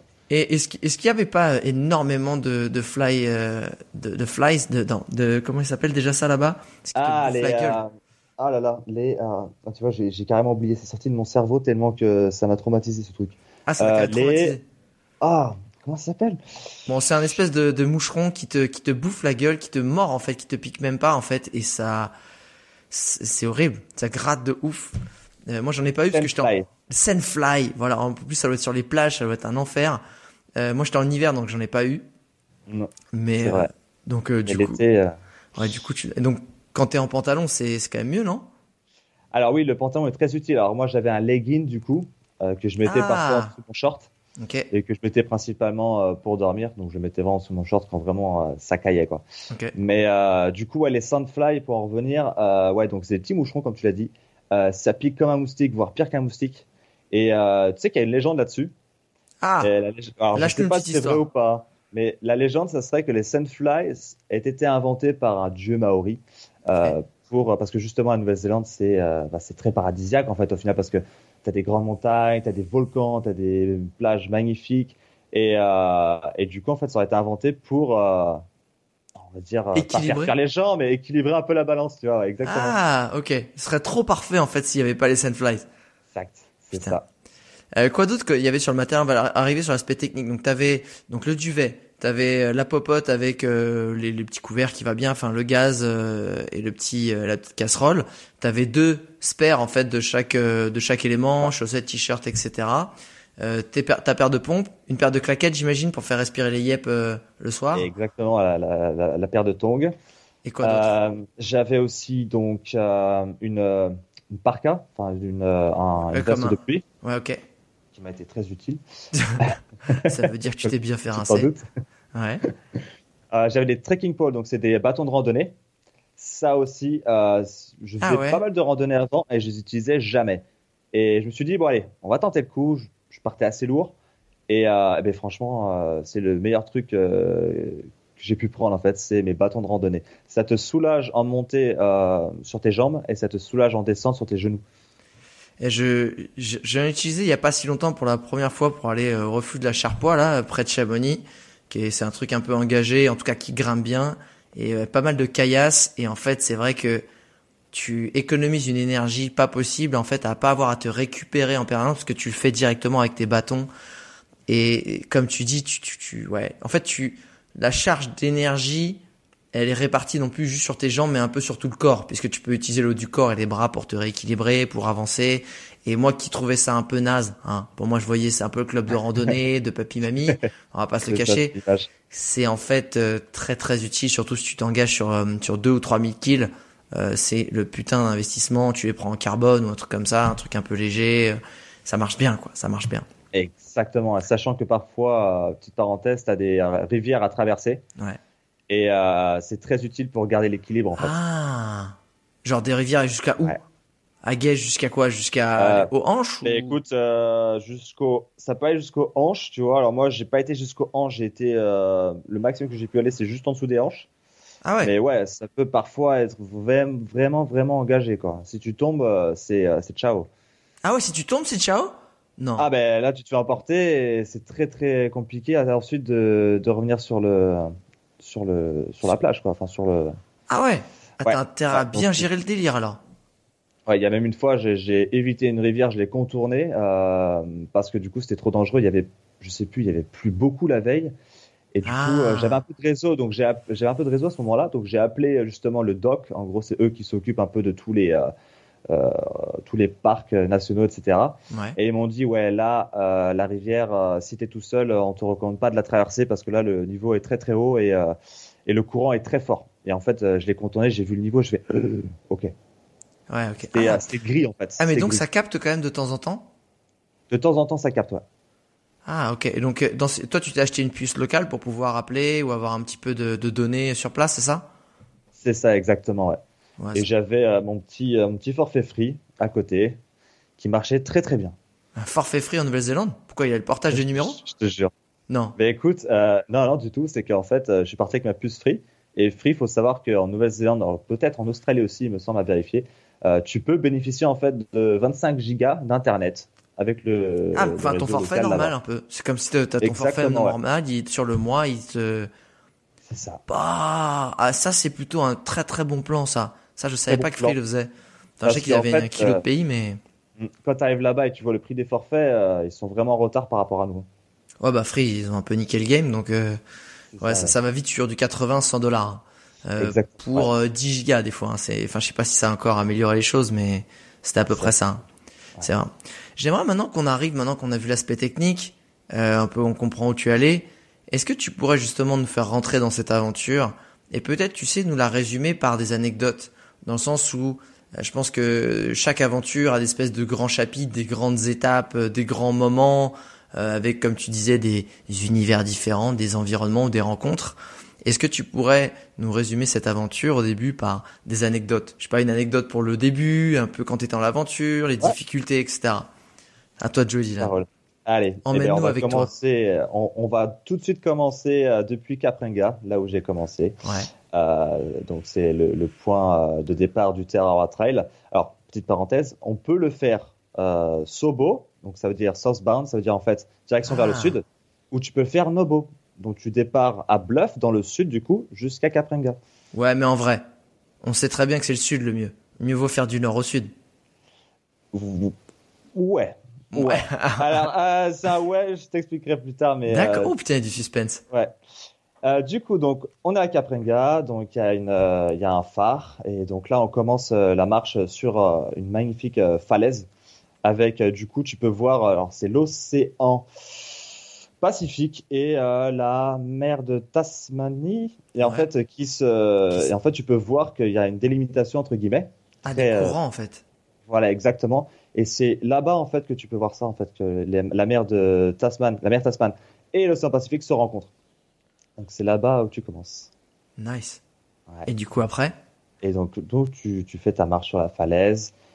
A: Et est-ce, est-ce qu'il y avait pas énormément de, de fly, euh, de, de flies, de, de, de comment il s'appelle déjà ça là-bas?
C: Ah les, euh, ah là là, les, euh, tu vois, j'ai, j'ai carrément oublié, c'est sorti de mon cerveau tellement que ça m'a traumatisé ce truc.
A: Ah ça m'a euh, traumatisé. Les...
C: Ah, comment ça s'appelle?
A: Bon, c'est un espèce de, de moucheron qui te, qui te bouffe la gueule, qui te mord en fait, qui te pique même pas en fait, et ça, c'est, c'est horrible, ça gratte de ouf. Euh, moi j'en ai pas eu parce que j'étais en Sandfly, voilà, en plus ça doit être sur les plages, ça doit être un enfer. Euh, moi j'étais en hiver donc j'en ai pas eu.
C: Non.
A: Mais
C: c'est vrai.
A: Euh, donc euh, du
C: Mais
A: coup.
C: l'été, euh...
A: Ouais, du coup tu. Donc quand t'es en pantalon c'est c'est quand même mieux, non?
C: Alors oui, le pantalon est très utile. Alors moi j'avais un legging du coup euh, que je mettais
A: ah.
C: parfois sous mon short.
A: Okay.
C: Et que je mettais principalement euh, pour dormir. Donc je le mettais vraiment sous mon short quand vraiment euh, ça caillait quoi.
A: Okay.
C: Mais euh, du coup ouais, les Sandfly pour en revenir, euh, ouais donc c'est des petits moucherons comme tu l'as dit. Euh, ça pique comme un moustique, voire pire qu'un moustique. Et euh, tu sais qu'il y a une légende là-dessus.
A: Ah.
C: La lég... Alors,
A: là,
C: je sais pas si c'est
A: histoire.
C: vrai ou pas, mais la légende, ça serait que les Sandflies aient été inventés par un dieu maori, euh, okay. pour parce que justement la Nouvelle-Zélande c'est euh, bah, c'est très paradisiaque en fait au final parce que t'as des grandes montagnes, t'as des volcans, t'as des plages magnifiques et euh, et du coup en fait ça aurait été inventé pour euh, on va dire pas faire faire les gens mais équilibrer un peu la balance, tu vois, exactement.
A: Ah ok, ce serait trop parfait en fait s'il y avait pas les Sandflies.
C: Exact, c'est
A: Putain.
C: ça.
A: Euh, quoi d'autre qu'il y avait sur le matériel? On va arriver sur l'aspect technique. Donc t'avais donc le duvet, t'avais la popote avec euh, les, les petits couverts qui va bien, enfin le gaz euh, et le petit euh, la petite casserole. T'avais deux spares en fait de chaque euh, de chaque élément, chaussettes, t-shirts, et cetera. Euh, tes pa- ta paire de pompes, une paire de claquettes j'imagine pour faire respirer les yeux euh, le soir.
C: Exactement, la, la, la, la paire de tongs.
A: Et quoi d'autre?
C: euh, J'avais aussi donc euh, une une parka, enfin une euh, un, une veste
A: un...
C: de pluie.
A: Ouais, ok.
C: Qui m'a été très utile.
A: Ça veut dire que tu t'es bien fait rincer.
C: Sans doute.
A: Ouais.
C: Euh, j'avais des trekking poles, donc c'est des bâtons de randonnée. Ça aussi, euh, je faisais
A: ah ouais.
C: pas mal de randonnées avant et je les utilisais jamais. Et je me suis dit bon allez, on va tenter le coup. Je, je partais assez lourd et, euh, et ben franchement, euh, c'est le meilleur truc euh, j'ai pu prendre en fait, c'est mes bâtons de randonnée. Ça te soulage en montée euh, sur tes jambes et ça te soulage en descente sur tes genoux.
A: Et je, je, j'ai utilisé il y a pas si longtemps pour la première fois pour aller au refuge de la Charpoix, là, près de Chamonix, qui est, c'est un truc un peu engagé, en tout cas qui grimpe bien, et euh, pas mal de caillasses. Et en fait, c'est vrai que tu économises une énergie pas possible, en fait, à pas avoir à te récupérer en permanence, parce que tu le fais directement avec tes bâtons. Et comme tu dis, tu, tu, tu, ouais, en fait, tu, la charge d'énergie, elle est répartie non plus juste sur tes jambes, mais un peu sur tout le corps, puisque tu peux utiliser le haut du corps et les bras pour te rééquilibrer, pour avancer. Et moi qui trouvais ça un peu naze, hein, pour moi je voyais c'est un peu le club de randonnée, de papy-mamie, on va pas se le cacher. C'est en fait euh, très très utile, surtout si tu t'engages sur euh, sur deux ou trois mille kills. Euh, c'est le putain d'investissement, tu les prends en carbone ou un truc comme ça, un truc un peu léger. Euh, ça marche bien, quoi, ça marche bien.
C: Exactement, sachant que parfois, euh, petite parenthèse, t'as des euh, rivières à traverser.
A: Ouais.
C: Et euh, c'est très utile pour garder l'équilibre en fait.
A: Ah, genre des rivières jusqu'à où?
C: Ouais.
A: À Guèche jusqu'à quoi? Jusqu'à
C: euh,
A: aux hanches ou...
C: Écoute, euh, jusqu'au, ça peut aller jusqu'aux hanches, tu vois. Alors moi, j'ai pas été jusqu'aux hanches. J'ai été euh, le maximum que j'ai pu aller, c'est juste en dessous des hanches.
A: Ah ouais.
C: Mais ouais, ça peut parfois être vraiment, vraiment, vraiment engagé quoi. Si tu tombes, euh, c'est, euh, c'est ciao.
A: Ah ouais, si tu tombes, c'est ciao? Non.
C: Ah ben là, tu te fais emporter. Et c'est très, très compliqué ensuite de, de revenir sur le, sur le, sur la plage quoi. Enfin sur le.
A: Ah ouais. Ah,
C: Ouais.
A: t'as intérêt à
C: Ah,
A: bien
C: donc,
A: gérer le délire alors.
C: Ouais, il y a même une fois, j'ai, j'ai évité une rivière, je l'ai contournée euh, parce que du coup c'était trop dangereux. Il y avait, je sais plus, il y avait plus beaucoup la veille et du
A: Ah.
C: coup euh, j'avais un peu de réseau, donc j'ai app- j'avais un peu de réseau à ce moment-là, donc j'ai appelé euh, justement le doc. En gros, c'est eux qui s'occupent un peu de tous les euh, euh, tous les parcs nationaux, et cetera.
A: Ouais.
C: Et ils m'ont dit ouais là euh, la rivière, euh, si t'es tout seul, euh, on te recommande pas de la traverser parce que là le niveau est très très haut et euh, et le courant est très fort. Et en fait, euh, je l'ai contourné, j'ai vu le niveau, je fais euh, ok.
A: Ouais, ok.
C: C'était,
A: Ah,
C: euh, c'était gris en fait.
A: ah, mais
C: C'était
A: donc
C: gris.
A: ça capte quand même de temps en temps?
C: De temps en temps, ça capte, ouais.
A: Ah, ok. Et donc, euh, dans, ces- toi, tu t'es acheté une puce locale pour pouvoir appeler ou avoir un petit peu de, de données sur place, c'est ça?
C: C'est ça, exactement, ouais.
A: Ouais,
C: Et
A: c'est
C: j'avais euh, mon petit, euh, mon petit forfait free à côté qui marchait très très bien.
A: un forfait free en Nouvelle-Zélande? Pourquoi il y a le portage des numéros?
C: Je te jure.
A: Non.
C: Mais écoute, euh, non, non, du tout. C'est qu'en fait, euh, je suis parti avec ma puce free. Et free, faut savoir qu'en Nouvelle-Zélande, alors peut-être en Australie aussi, il me semble à vérifier, euh, tu peux bénéficier en fait de vingt-cinq gigas d'internet avec le.
A: Ah,
C: le
A: enfin, ton
C: réseau
A: forfait
C: local
A: normal
C: là-bas.
A: un peu. C'est comme si t'as t'as ton forfait
C: Exactement, ouais.
A: normal, il, sur le mois, il te...
C: C'est ça.
A: Bah, ah, ça, c'est plutôt un très très bon plan, ça. Ça, je savais
C: Très
A: pas
C: bon
A: que Free
C: plan.
A: le faisait. Enfin, je
C: Parce
A: sais qu'il
C: qu'en
A: avait
C: fait,
A: un kilo de
C: euh,
A: pays, mais...
C: Quand tu arrives là-bas et tu vois le prix des forfaits, euh, ils sont vraiment en retard par rapport à nous.
A: Ouais, bah, Free, ils ont un peu niqué le game, donc, euh,
C: C'est
A: ouais, ça, ça va vite sur du quatre-vingts, cent dollars. Euh,
C: Exact.
A: pour euh, dix gigas, des fois, hein. C'est, enfin, je sais pas si ça a encore amélioré les choses, mais c'était à peu près ça. Hein. C'est vrai. J'aimerais maintenant qu'on arrive, maintenant qu'on a vu l'aspect technique, euh, un peu on comprend où tu allais, est-ce que tu pourrais justement nous faire rentrer dans cette aventure et peut-être, tu sais, nous la résumer par des anecdotes, dans le sens où euh, je pense que chaque aventure a des espèces de grands chapitres, des grandes étapes, euh, des grands moments, euh, avec, comme tu disais, des univers différents, des environnements ou des rencontres. Est-ce que tu pourrais nous résumer cette aventure au début par des anecdotes? Je sais pas, une anecdote pour le début, un peu quand t'étais dans l'aventure, les
C: Ouais.
A: difficultés, et cetera. À toi de jouer, Dylan.
C: Parole. Allez, eh
A: Emmène-nous
C: bien, on va
A: avec toi.
C: commencer. On, on va tout de suite commencer euh, depuis Kaprenga, là où j'ai commencé.
A: Ouais.
C: Euh, donc c'est le, le point euh, de départ du Terra Trail. Alors petite parenthèse, on peut le faire euh, Sobo, donc ça veut dire southbound, ça veut dire en fait direction
A: Ah.
C: vers le sud, ou tu peux le faire Nobo. Donc tu départs à Bluff dans le sud du coup jusqu'à Kaprenga.
A: Ouais, mais en vrai, on sait très bien que c'est le sud le mieux. Mieux vaut faire du nord au sud.
C: Ouais. Ouais. Alors euh, ça ouais, je t'expliquerai plus tard, mais.
A: D'accord.
C: euh,
A: Oh putain, il y a du suspense.
C: Ouais. Euh, du coup, donc, on est à Kaprenga, donc il y a une, euh, il y a un phare, et donc là, on commence euh, la marche sur euh, une magnifique euh, falaise, avec, euh, du coup, tu peux voir, euh, alors c'est l'océan Pacifique et euh, la mer de Tasmanie, et en
A: Ouais.
C: fait, qui se, et en fait, tu peux voir qu'il y a une délimitation entre guillemets.
A: Ah,
C: Très,
A: des
C: euh,
A: courants en fait.
C: Voilà, exactement. Et c'est là-bas, en fait, que tu peux voir ça, en fait, que les- la mer de Tasman, la mer Tasman et l'océan Pacifique se rencontrent. Donc c'est là-bas où tu commences.
A: Nice.
C: Ouais.
A: Et du coup après?
C: Et donc, donc tu, tu fais ta marche sur la falaise.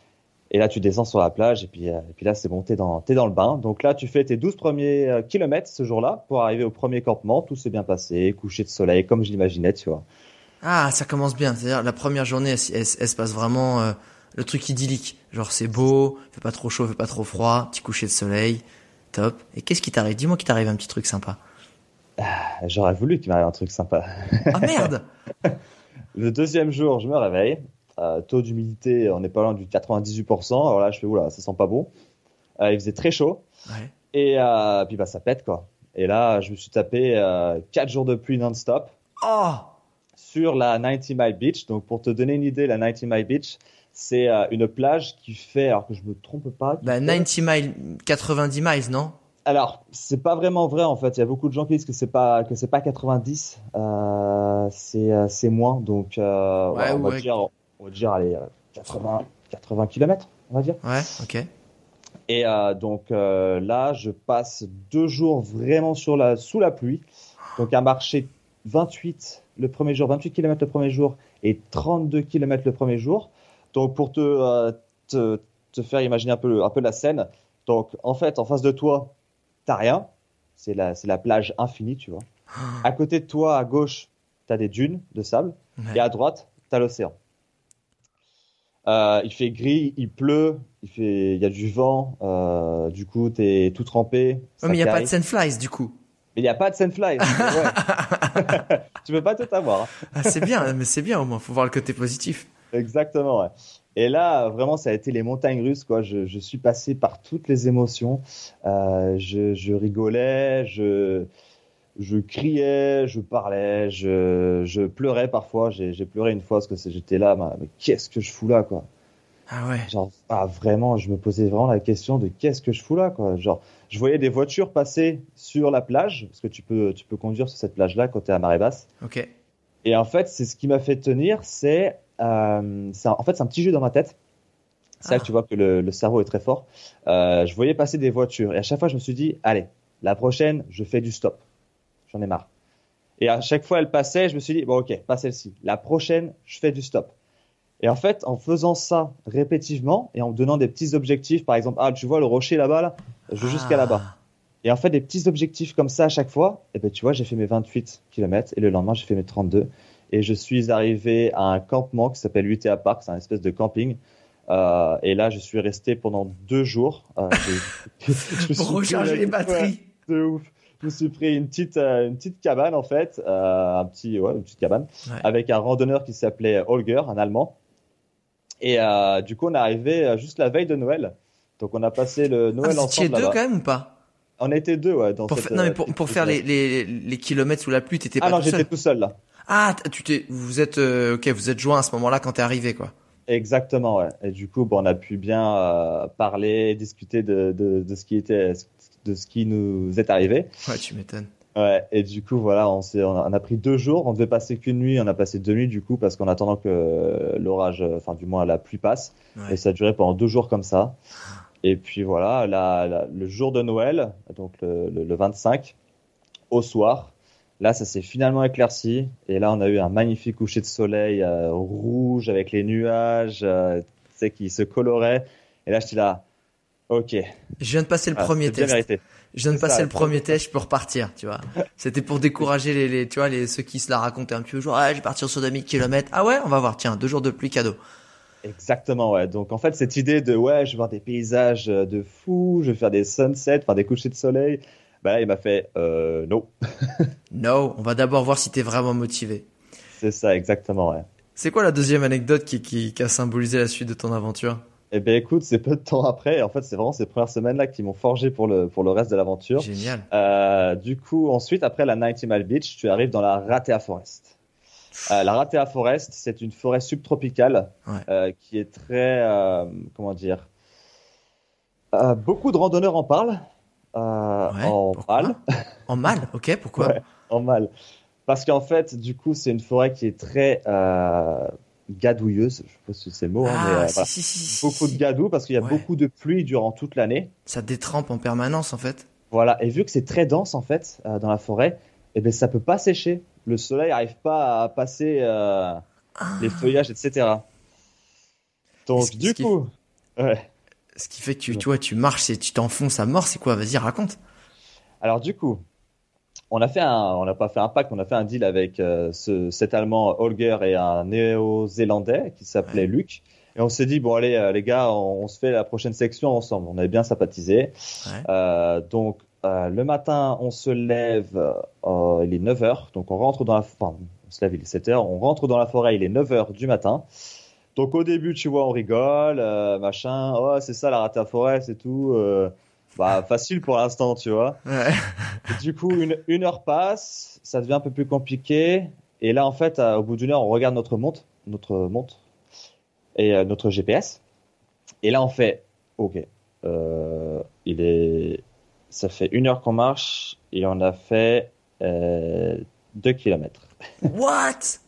C: Et là, tu descends sur la plage et puis, euh, et puis là, c'est bon, t'es dans, t'es dans le bain. Donc là, tu fais tes douze premiers euh, kilomètres ce jour-là pour arriver au premier campement. Tout s'est bien passé, coucher de soleil, comme je l'imaginais, tu vois.
A: Ah, ça commence bien. C'est-à-dire, la première journée, elle, elle, elle se passe vraiment euh, le truc idyllique. Genre, c'est beau, fait pas trop chaud, fait pas trop froid, petit coucher de soleil, top. Et qu'est-ce qui t'arrive? Dis-moi qu'il t'arrive un petit truc sympa.
C: Ah, j'aurais voulu qu'il m'arrive un truc sympa.
A: Ah merde!
C: Le deuxième jour, je me réveille. Euh, taux d'humidité, on n'est pas loin du quatre-vingt-dix-huit pour cent. Alors là, je fais, oula, ça sent pas bon. Euh, il faisait très chaud.
A: Ouais.
C: Et euh, puis, bah, ça pète, quoi. Et là, je me suis tapé euh, quatre jours de pluie non-stop.
A: Oh!
C: Sur la quatre-vingts Mile Beach. Donc, pour te donner une idée, la quatre-vingts Mile Beach, c'est euh, une plage qui fait, alors que je me trompe pas.
A: Bah,
C: fait...
A: quatre-vingts miles, quatre-vingt-dix miles, non?
C: Alors, c'est pas vraiment vrai, en fait. Il y a beaucoup de gens qui disent que c'est pas, que c'est pas quatre-vingt-dix. Euh, c'est, euh, c'est moins. Donc, euh,
A: Ouais,
C: ouais, on, va
A: ouais.
C: dire, on va dire, allez, quatre-vingts, quatre-vingts kilomètres, on va dire.
A: Ouais, ok.
C: Et euh, donc euh, là, je passe deux jours vraiment sur la, sous la pluie. Donc à marcher vingt-huit le premier jour, vingt-huit kilomètres le premier jour et trente-deux kilomètres le premier jour. Donc pour te, euh, te, te faire imaginer un peu, un peu la scène. Donc en fait, en face de toi, t'as rien. C'est la, c'est la plage infinie, tu vois. À côté de toi, à gauche, t'as des dunes de sable.
A: Ouais.
C: Et à droite, t'as l'océan. Euh, il fait gris, il pleut, il fait, il y a du vent, euh, du coup t'es tout trempé.
A: Ouais, mais il y a pas de
C: scène.
A: sandflies du coup.
C: Mais il n'y a pas de sandflies. Ouais. Tu peux pas tout avoir.
A: Ah, c'est bien, mais c'est bien au moins. Faut voir le côté positif.
C: Exactement. Ouais. Et là, vraiment, ça a été les montagnes russes, quoi. Je, je suis passé par toutes les émotions. Euh, je, je rigolais, je, je criais, je parlais, je, je pleurais parfois. J'ai, j'ai pleuré une fois parce que j'étais là, mais, mais qu'est-ce que je fous là, quoi.
A: Ah ouais.
C: Genre, ah, vraiment, je me posais vraiment la question de qu'est-ce que je fous là, quoi. Genre, je voyais des voitures passer sur la plage, parce que tu peux, tu peux conduire sur cette plage-là quand t'es à marée basse.
A: Ok.
C: Et en fait, c'est ce qui m'a fait tenir, c'est, euh, c'est un- en fait, c'est un petit jeu dans ma tête. C'est là
A: Ah.
C: que tu vois que le, le cerveau est très fort. Euh, je voyais passer des voitures, et à chaque fois, je me suis dit, allez, la prochaine, je fais du stop. J'en ai marre. Et à chaque fois, elle passait, je me suis dit, bon, ok, pas celle-ci. La prochaine, je fais du stop. Et en fait, en faisant ça répétitivement et en me donnant des petits objectifs, par exemple, ah, tu vois le rocher là-bas, là, je vais jusqu'à là-bas.
A: Ah.
C: Et en fait, des petits objectifs comme ça à chaque fois, et ben, tu vois, j'ai fait mes vingt-huit kilomètres et le lendemain, j'ai fait mes trente-deux. Et je suis arrivé à un campement qui s'appelle U T A Park, c'est un espèce de camping. Euh, et là, je suis resté pendant deux jours. Euh, j'ai- je me
A: Pour
C: suis
A: recharger
C: pris-
A: les batteries.
C: Ouais, de ouf. Je me suis pris une petite, euh, une petite cabane, en fait, euh, un petit, ouais, une petite cabane,
A: Ouais.
C: avec un randonneur qui s'appelait Holger, un Allemand. Et euh, du coup, on est arrivé euh, juste la veille de Noël. Donc, on a passé le
A: Ah,
C: Noël
A: vous étiez
C: ensemble
A: deux
C: là-bas.
A: quand même ou pas?
C: On était deux, ouais. Dans
A: Pour
C: cette,
A: faire, non mais
C: euh,
A: pour,
C: petite
A: pour faire les,
C: petite-
A: les, les kilomètres sous la pluie, t'étais
C: Ah
A: pas
C: non,
A: tout
C: j'étais
A: seul.
C: tout seul là.
A: Ah, t- tu t'es, vous êtes, euh, ok, vous êtes joints à ce moment-là quand t'es arrivé quoi.
C: Exactement, ouais. Et du coup, bon, on a pu bien euh, parler, discuter de, de, de ce qui était, de ce qui nous est arrivé.
A: Ouais, tu m'étonnes.
C: Ouais. Et du coup, voilà, on s'est, on a, on a pris deux jours. On devait passer qu'une nuit. On a passé deux nuits du coup parce qu'en attendant que l'orage, enfin du moins la pluie passe.
A: Ouais.
C: Et ça a duré pendant deux jours comme ça. Et puis voilà, la, la- le jour de Noël, donc le, le, le vingt-cinq, au soir, là, ça s'est finalement éclairci. Et là, on a eu un magnifique coucher de soleil euh, rouge avec les nuages, euh, tu sais, qui se coloraient. Et là, j'étais là, ok,
A: Je viens de passer le
C: ah,
A: premier
C: c'est bien
A: test.
C: mérité.
A: Je viens de
C: C'est
A: passer
C: ça,
A: le premier test, je peux repartir, tu vois. C'était pour décourager les, les, tu vois, les, ceux qui se la racontaient un petit peu, genre, ah, je vais partir sur deux mille kilomètres. Ah ouais, on va voir, tiens, deux jours de pluie cadeau.
C: Exactement, ouais. Donc, en fait, cette idée de, ouais, je vais voir des paysages euh, de fou, je vais faire des sunsets, enfin des couchers de soleil, bah là, il m'a fait, euh, non.
A: No, on va d'abord voir si t'es vraiment motivé.
C: C'est ça, exactement, ouais.
A: C'est quoi la deuxième anecdote qui, qui, qui a symbolisé la suite de ton aventure?
C: Eh ben, écoute, c'est peu de temps après. En fait, c'est vraiment ces premières semaines-là qui m'ont forgé pour le, pour le reste de l'aventure.
A: Génial.
C: Euh, du coup, ensuite, après la quatre-vingts Mile Beach, tu arrives dans la Ratea Forest. Euh, la Ratea Forest, c'est une forêt subtropicale
A: Ouais.
C: euh, qui est très, euh, comment dire, euh, beaucoup de randonneurs en parlent, euh,
A: Ouais,
C: en
A: pourquoi?
C: mal,
A: En mal, ok, pourquoi?
C: Ouais. en mal, parce qu'en fait, du coup, c'est une forêt qui est très euh, gadouilleuse. Je sais pas si c'est le mot, hein, mais
A: Ah,
C: euh,
A: si,
C: voilà.
A: si, si, si,
C: Beaucoup de
A: si.
C: gadou parce qu'il y a
A: Ouais.
C: beaucoup de pluie durant toute l'année.
A: Ça détrempe en permanence, en fait.
C: Voilà, et vu que c'est très dense en fait euh, dans la forêt, eh ben ça peut pas sécher. Le soleil n'arrive pas à passer euh,
A: Ah.
C: les feuillages, et cetera. Donc
A: Est-ce-
C: du
A: est-ce qu'il-
C: coup, Ouais.
A: Ce qui fait que tu, tu vois, tu marches et tu t'enfonces à mort. C'est quoi? Vas-y, raconte.
C: Alors du coup, on a fait un, on n'a pas fait un pacte, on a fait un deal avec euh, ce, cet Allemand Holger et un Néo-Zélandais qui s'appelait
A: Ouais.
C: Luc. Et on s'est dit bon allez euh, les gars, on, on se fait la prochaine section ensemble. On avait bien sympathisé.
A: Ouais.
C: Euh, donc euh, le matin, on se lève, euh, il est neuf heures. Donc on rentre dans la, enfin, on se lève, il est sept heures. On rentre dans la forêt, il est neuf heures du matin. Donc au début, tu vois, on rigole, euh, machin. Oh, c'est ça la rata forêt, c'est tout. Euh, bah facile pour l'instant, tu vois.
A: Ouais.
C: Et du coup, une, une heure passe, ça devient un peu plus compliqué. Et là, en fait, à- au bout d'une heure, on regarde notre montre, notre montre et euh, notre G P S. Et là, on fait, ok, euh, il est, ça fait une heure qu'on marche et on a fait euh, deux kilomètres.
A: What?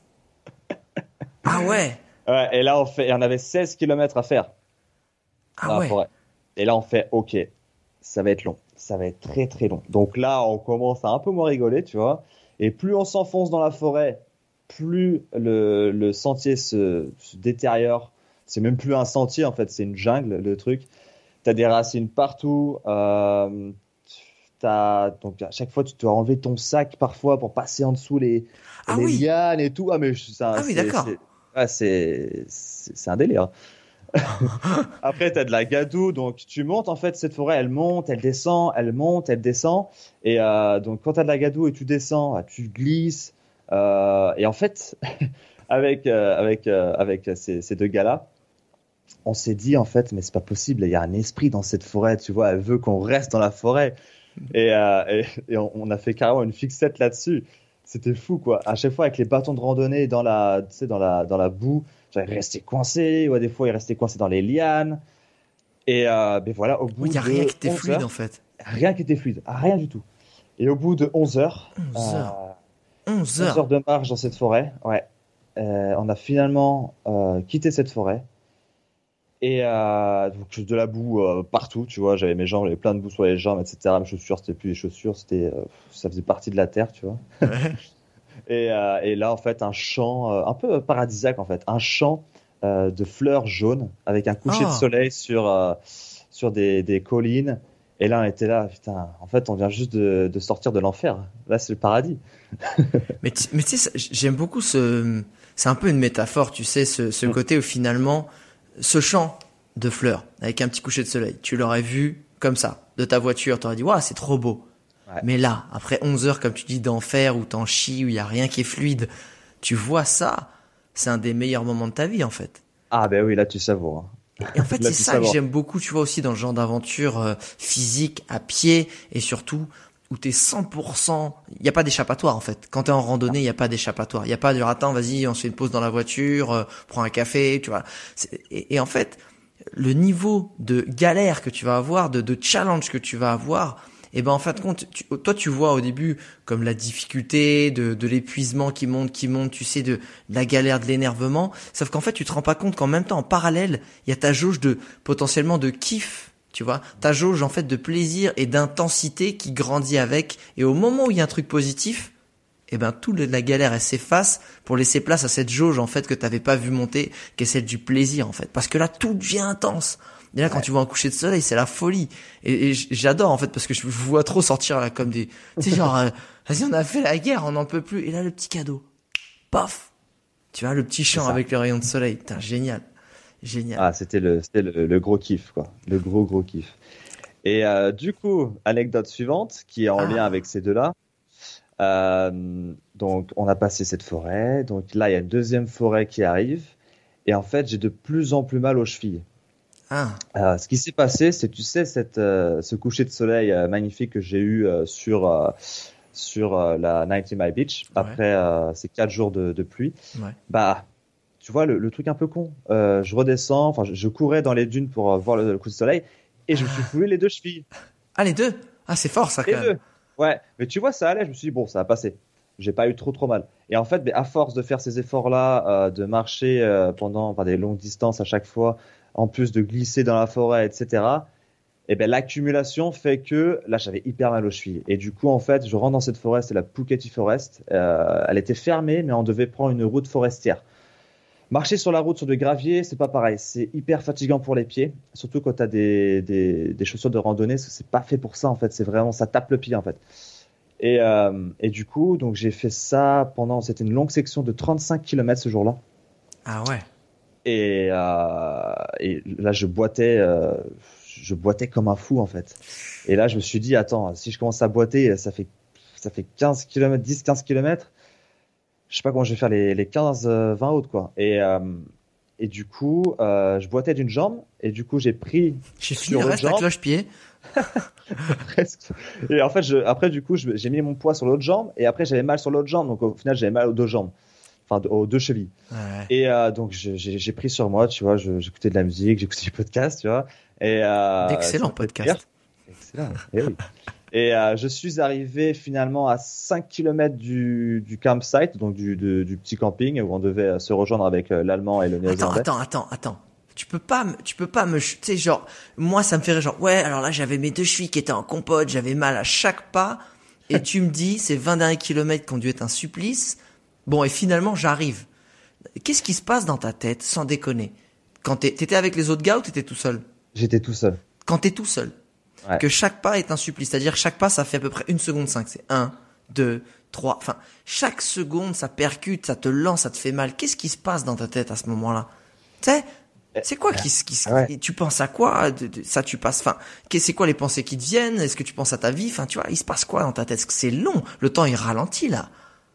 A: Ah ouais.
C: Ouais, et là, on fait, et on avait seize kilomètres à faire dans
A: Ah
C: la
A: ouais.
C: forêt. Et là, on fait, ok, ça va être long, ça va être très très long. Donc là, on commence à un peu moins rigoler, tu vois. Et plus on s'enfonce dans la forêt, plus le, le sentier se, se détériore. C'est même plus un sentier en fait, c'est une jungle le truc. T'as des racines partout. Euh, t'as donc à chaque fois tu dois enlever ton sac parfois pour passer en dessous les
A: Ah
C: les
A: oui.
C: lianes et tout. Ah mais ça,
A: Ah oui,
C: c'est,
A: d'accord.
C: c'est, ah, c'est, c'est, c'est un délire. Après, tu as de la gadoue, donc tu montes en fait cette forêt, elle monte, elle descend, elle monte, elle descend. Et euh, donc quand tu as de la gadoue et tu descends, ah, tu glisses. Euh, et en fait, avec euh, avec euh, avec ces, ces deux gars-là, on s'est dit en fait, mais c'est pas possible, il y a un esprit dans cette forêt, tu vois, elle veut qu'on reste dans la forêt. Et, euh, et, et on, on a fait carrément une fixette là-dessus. C'était fou quoi. À chaque fois avec les bâtons de randonnée dans la, tu sais, dans la dans la boue. J'avais resté coincé, ouais, des fois il restait coincé dans les lianes. Et euh, ben voilà, au bout
A: Oui, il n'y a
C: de
A: rien qui était
C: onze
A: fluide
C: heures,
A: en fait.
C: rien qui était fluide, rien du tout. Et au bout de onze heures,
A: onze heures.
C: euh,
A: onze
C: onze heures
A: heures.
C: de marche dans cette forêt, ouais, euh, on a finalement euh, quitté cette forêt. Et euh, donc de la boue euh, partout, tu vois, j'avais mes jambes, j'avais plein de boue sur les jambes, et cetera. Mes chaussures, c'était plus des chaussures, c'était, euh, ça faisait partie de la terre, tu vois.
A: Ouais.
C: Et, euh, et là, en fait, un champ, euh, un peu paradisiaque, en fait, un champ euh, de fleurs jaunes avec un coucher
A: Ah.
C: de soleil sur, euh, sur des, des collines. Et là, on était là, putain, en fait, on vient juste de, de sortir de l'enfer. Là, c'est le paradis.
A: Mais tu mais tu sais, ça- j'aime beaucoup ce. C'est un peu une métaphore, tu sais, ce, ce
C: Mm.
A: côté où finalement, ce champ de fleurs avec un petit coucher de soleil, tu l'aurais vu comme ça, de ta voiture, t'aurais dit, waouh, c'est trop beau.
C: Ouais.
A: Mais là, après onze heures, comme tu dis, d'enfer, où t'en chies, où il y a rien qui est fluide, tu vois ça, c'est un des meilleurs moments de ta vie, en fait.
C: Ah, ben oui, là, tu savoures. hein.
A: Et en fait,
C: Là,
A: c'est
C: tu
A: ça que
C: savoures.
A: j'aime beaucoup, tu vois, aussi dans le genre d'aventure euh, physique, à pied, et surtout où t'es cent pour cent, il n'y a pas d'échappatoire en fait. Quand t'es en randonnée, il n'y a pas d'échappatoire. Il n'y a pas de attends, vas-y, on se fait une pause dans la voiture, euh, prends un café, tu vois. C'est- Et, et en fait, le niveau de galère que tu vas avoir, de, de challenge que tu vas avoir, et ben en fin de compte, tu, toi tu vois au début comme la difficulté, de, de l'épuisement qui monte, qui monte, tu sais, de, de la galère, de l'énervement. Sauf qu'en fait, tu te rends pas compte qu'en même temps, en parallèle, il y a ta jauge de potentiellement de kiff. Tu vois, ta jauge en fait de plaisir et d'intensité qui grandit avec. Et au moment où il y a un truc positif, eh ben toute la galère elle s'efface pour laisser place à cette jauge en fait que t'avais pas vu monter, qui est celle du plaisir en fait. Parce que là tout devient intense. Et là quand
C: Ouais.
A: tu vois un coucher de soleil, c'est la folie. Et, et j- j'adore en fait parce que je vous vois trop sortir là comme des, tu sais genre, euh, vas-y on a fait la guerre, on n'en peut plus. Et là le petit cadeau, paf, tu vois le petit champ
C: ça.
A: avec le rayon de soleil, putain génial, génial.
C: Ah, c'était le, c'était le, le gros kiff, quoi. Le gros, gros kiff. Et euh, du coup, anecdote suivante, qui est en
A: Ah.
C: lien avec ces deux-là. Euh, donc, on a passé cette forêt. Donc là, il y a une deuxième forêt qui arrive. Et en fait, j'ai de plus en plus mal aux chevilles.
A: Ah,
C: Euh, ce qui s'est passé, c'est, tu sais, cette, euh, ce coucher de soleil euh, magnifique que j'ai eu euh, sur, euh, sur euh, la ninety Mile Beach,
A: Ouais.
C: après euh, ces quatre jours de, de pluie.
A: ouais.
C: Bah, tu vois, le, le truc un peu con. Euh, je redescends, enfin, je, je courais dans les dunes pour euh, voir le, le coup de soleil et je me suis foulé les deux chevilles.
A: Ah les deux. Ah c'est fort ça quand
C: Les
A: même.
C: deux. Ouais, mais tu vois, ça allait. Je me suis dit, bon, ça va passer. J'ai pas eu trop, trop mal. Et en fait, mais à force de faire ces efforts-là, euh, de marcher euh, pendant enfin, des longues distances à chaque fois, en plus de glisser dans la forêt, et cetera, et ben l'accumulation fait que là, j'avais hyper mal aux chevilles. Et du coup, en fait, je rentre dans cette forêt, c'est la Puketi Forest. Euh, elle était fermée, mais on devait prendre une route forestière. Marcher sur la route sur de gravier, c'est pas pareil. C'est hyper fatigant pour les pieds, surtout quand tu as des, des, des chaussures de randonnée, parce que c'est pas fait pour ça en fait. C'est vraiment, ça tape le pied en fait. Et, euh, et du coup, donc j'ai fait ça pendant, c'était une longue section de trente-cinq kilomètres ce jour-là.
A: Ah ouais.
C: Et, euh, et là, je boitais, euh, je boitais comme un fou en fait. Et là, je me suis dit, attends, si je commence à boiter, ça fait, ça fait quinze kilomètres, dix, quinze kilomètres. Je sais pas comment je vais faire les, les quinze, vingt autres, quoi. Et, euh, et du coup, euh, je boitais d'une jambe, et du coup, j'ai pris.
A: J'ai fini, reste la cloche-pied.
C: Presque. Et en fait, je, après, du coup, je, j'ai mis mon poids sur l'autre jambe, et après, j'avais mal sur l'autre jambe, donc au final, j'avais mal aux deux jambes. Enfin, aux deux chevilles.
A: Ouais.
C: Et euh, donc, je, j'ai, j'ai pris sur moi, tu vois, je, j'écoutais de la musique, j'écoutais du podcast, tu vois. Et, euh,
A: D'excellents podcasts.
C: Excellent. Et oui. Et euh, je suis arrivé finalement à cinq kilomètres du, du campsite, donc du, de, du petit camping où on devait se rejoindre avec euh, l'allemand et le néo-zélandais.
A: Attends, attends, attends, attends. Tu peux pas, me- tu peux pas me, tu sais, genre, moi, ça me ferait genre, ouais, alors là, j'avais mes deux chevilles qui étaient en compote, j'avais mal à chaque pas, et tu me dis, ces vingt derniers kilomètres qui ont dû être un supplice. Bon, et finalement, j'arrive. Qu'est-ce qui se passe dans ta tête, sans déconner? Quand t'es, t'étais avec les autres gars ou t'étais tout seul?
C: J'étais tout seul.
A: Quand t'es tout seul.
C: Ouais.
A: Que chaque pas est un supplice. C'est-à-dire chaque pas, ça fait à peu près une seconde cinq. C'est un, deux, trois. Enfin, chaque seconde, ça percute, ça te lance, ça te fait mal. Qu'est-ce qui se passe dans ta tête à ce moment-là? Tu sais, c'est quoi qui, qui, qui
C: Ouais.
A: tu penses à quoi? De- de- Ça, tu passes, enfin, qu'est- c'est quoi les pensées qui te viennent? Est-ce que tu penses à ta vie? Enfin, tu vois, il se passe quoi dans ta tête? Est-ce que c'est long? Le temps, il ralentit, là.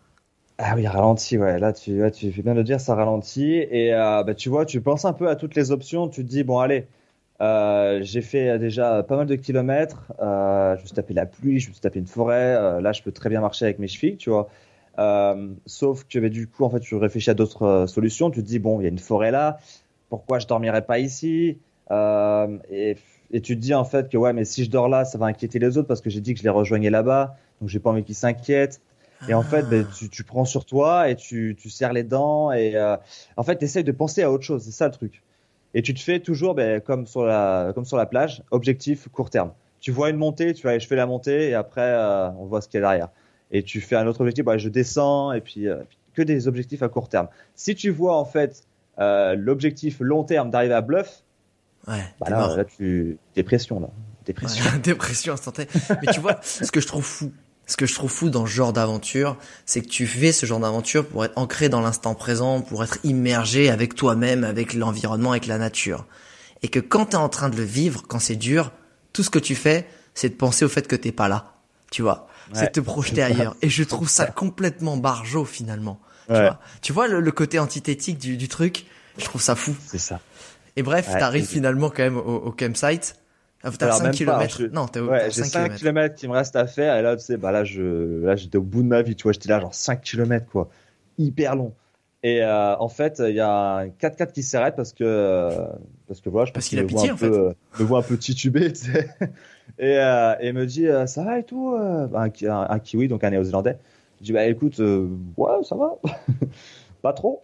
C: Ah oui, ralenti, ouais. Là, tu, ouais, tu fais bien de le dire, ça ralentit. Et euh, bah, tu vois, tu penses un peu à toutes les options. Tu te dis, bon, allez, euh, j'ai fait déjà pas mal de kilomètres. Euh, je me suis tapé la pluie, je me suis tapé une forêt. Euh, là, je peux très bien marcher avec mes chevilles, tu vois. Euh, sauf que bah, du coup, en fait, tu réfléchis à d'autres euh, solutions. Tu te dis, bon, il y a une forêt là. Pourquoi je dormirais pas ici? Euh, et, et tu te dis en fait que ouais, mais si je dors là, ça va inquiéter les autres parce que j'ai dit que je les rejoignais là-bas. Donc, j'ai pas envie qu'ils s'inquiètent. Et en fait, ben, tu, tu prends sur toi et tu, tu serres les dents et euh, en fait, tu essayes de penser à autre chose. C'est ça le truc. Et tu te fais toujours, ben, comme sur la, comme sur la plage, objectif court terme. Tu vois une montée, tu vas, je fais la montée et après, euh, on voit ce qu'il y a derrière. Et tu fais un autre objectif, ben, je descends et puis euh, que des objectifs à court terme. Si tu vois en fait euh, l'objectif long terme d'arriver à Bluff,
A: Ouais,
C: bah
A: t'es
C: là,
A: mort.
C: là, tu dépression là, dépression.
A: Ouais, dépression instantanée. Mais tu vois, ce que je trouve fou, ce que je trouve fou dans ce genre d'aventure, c'est que tu fais ce genre d'aventure pour être ancré dans l'instant présent, pour être immergé avec toi-même, avec l'environnement, avec la nature. Et que quand t'es en train de le vivre, quand c'est dur, tout ce que tu fais, c'est de penser au fait que t'es pas là. Tu vois,
C: Ouais.
A: c'est de te projeter ailleurs. Et je trouve ça complètement barjot finalement. Tu
C: Ouais.
A: vois, tu vois le, le côté antithétique du, du truc. Je trouve ça fou.
C: C'est ça.
A: Et bref,
C: Ouais,
A: t'arrives
C: et-
A: finalement quand même au, au campsite. Ah, T'as
C: Alors,
A: cinq
C: même pas,
A: kilomètres.
C: je-
A: Non, t'es au
C: Ouais,
A: t'as
C: j'ai
A: cinq
C: cinq
A: kilomètres.
C: kilomètres qui me restent à faire et là, tu sais, bah là, je, là, j'étais au bout de ma vie, tu vois, j'étais là, genre cinq kilomètres, quoi. Hyper long. Et euh, en fait, il y a un quatre quatre qui s'arrête parce que, euh, parce que voilà, je
A: Parce
C: pense
A: qu'il a
C: me
A: pitié,
C: voit un
A: en fait.
C: peu, euh, me voit un peu titubé, tu sais. Et, euh, et me dit, euh, ça va et tout euh un, ki- un, un kiwi, donc un néo-zélandais. Je dis, bah écoute, euh, ouais, ça va. Pas trop.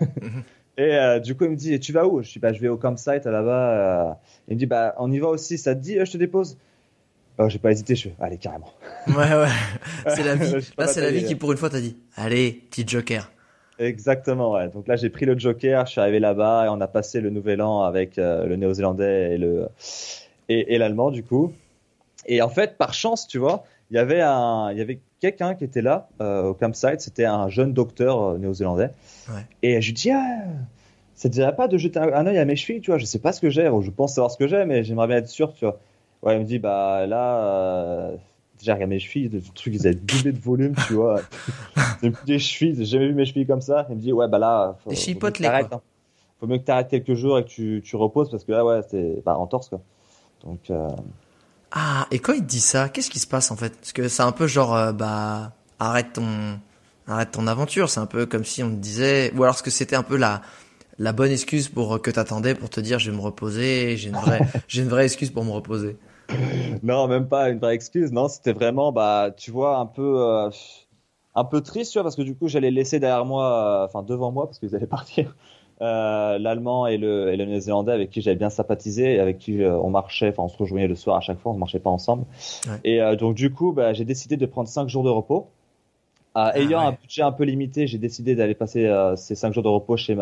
C: Et euh, du coup, il me dit, tu vas où? Je dis, bah je vais au campsite là-bas. Euh... Il me dit, bah on y va aussi, ça te dit, euh, je te dépose? Oh, j'ai pas hésité, je fais, allez, carrément.
A: Ouais, ouais. C'est la vie.
C: Je suis pas
A: Là, c'est la
C: bataillé,
A: vie qui,
C: là.
A: pour une fois, t'a dit, allez, petit joker.
C: Exactement, ouais. Donc là, j'ai pris le Joker, je suis arrivé là-bas et on a passé le nouvel an avec euh, le néo-zélandais et le et, et l'allemand du coup. Et en fait, par chance, tu vois, il y avait un, il y avait quelqu'un qui était là euh, au campsite. C'était un jeune docteur euh, néo-zélandais.
A: Ouais.
C: Et je lui dis, ah, ça te dirait pas de jeter un, un œil à mes chevilles, tu vois? Je sais pas ce que j'ai, ou je pense savoir ce que j'ai, mais j'aimerais bien être sûr, tu vois. Ouais, il me dit, bah là, euh, déjà regarde mes chevilles, le truc ils avaient doublé de volume, tu vois. C'est plus des chevilles, j'ai jamais vu mes chevilles comme ça. Il me dit, ouais, bah là, faut,
A: Des
C: faut
A: chevilles
C: mieux que
A: potelées,
C: t'arrêtes,
A: quoi.
C: hein. Faut mieux que t'arrêtes quelques jours et que tu, tu reposes parce que là, ouais, c'est bah, en torse, quoi. Donc, euh,
A: Ah, et quand il te dit ça, qu'est-ce qui se passe en fait? Parce que c'est un peu genre, euh, bah, arrête ton, arrête ton aventure. C'est un peu comme si on te disait, ou alors est-ce que c'était un peu la, la bonne excuse pour que t'attendais pour te dire, je vais me reposer, j'ai une vraie, j'ai une vraie excuse pour me reposer.
C: non, même pas une vraie excuse. Non, c'était vraiment, bah, tu vois, un peu, euh, un peu triste, tu vois, parce que du coup, j'allais laisser derrière moi, euh, enfin devant moi, parce qu'ils allaient partir, euh, l'allemand et le, et le néo-zélandais avec qui j'avais bien sympathisé et avec qui euh, on marchait, enfin, on se rejoignait le soir à chaque fois, on ne marchait pas ensemble.
A: Ouais.
C: Et euh, donc, du coup, bah, j'ai décidé de prendre cinq jours de repos. Euh, ayant
A: ouais.
C: un budget un peu limité, j'ai décidé d'aller passer euh, ces cinq jours de repos chez ma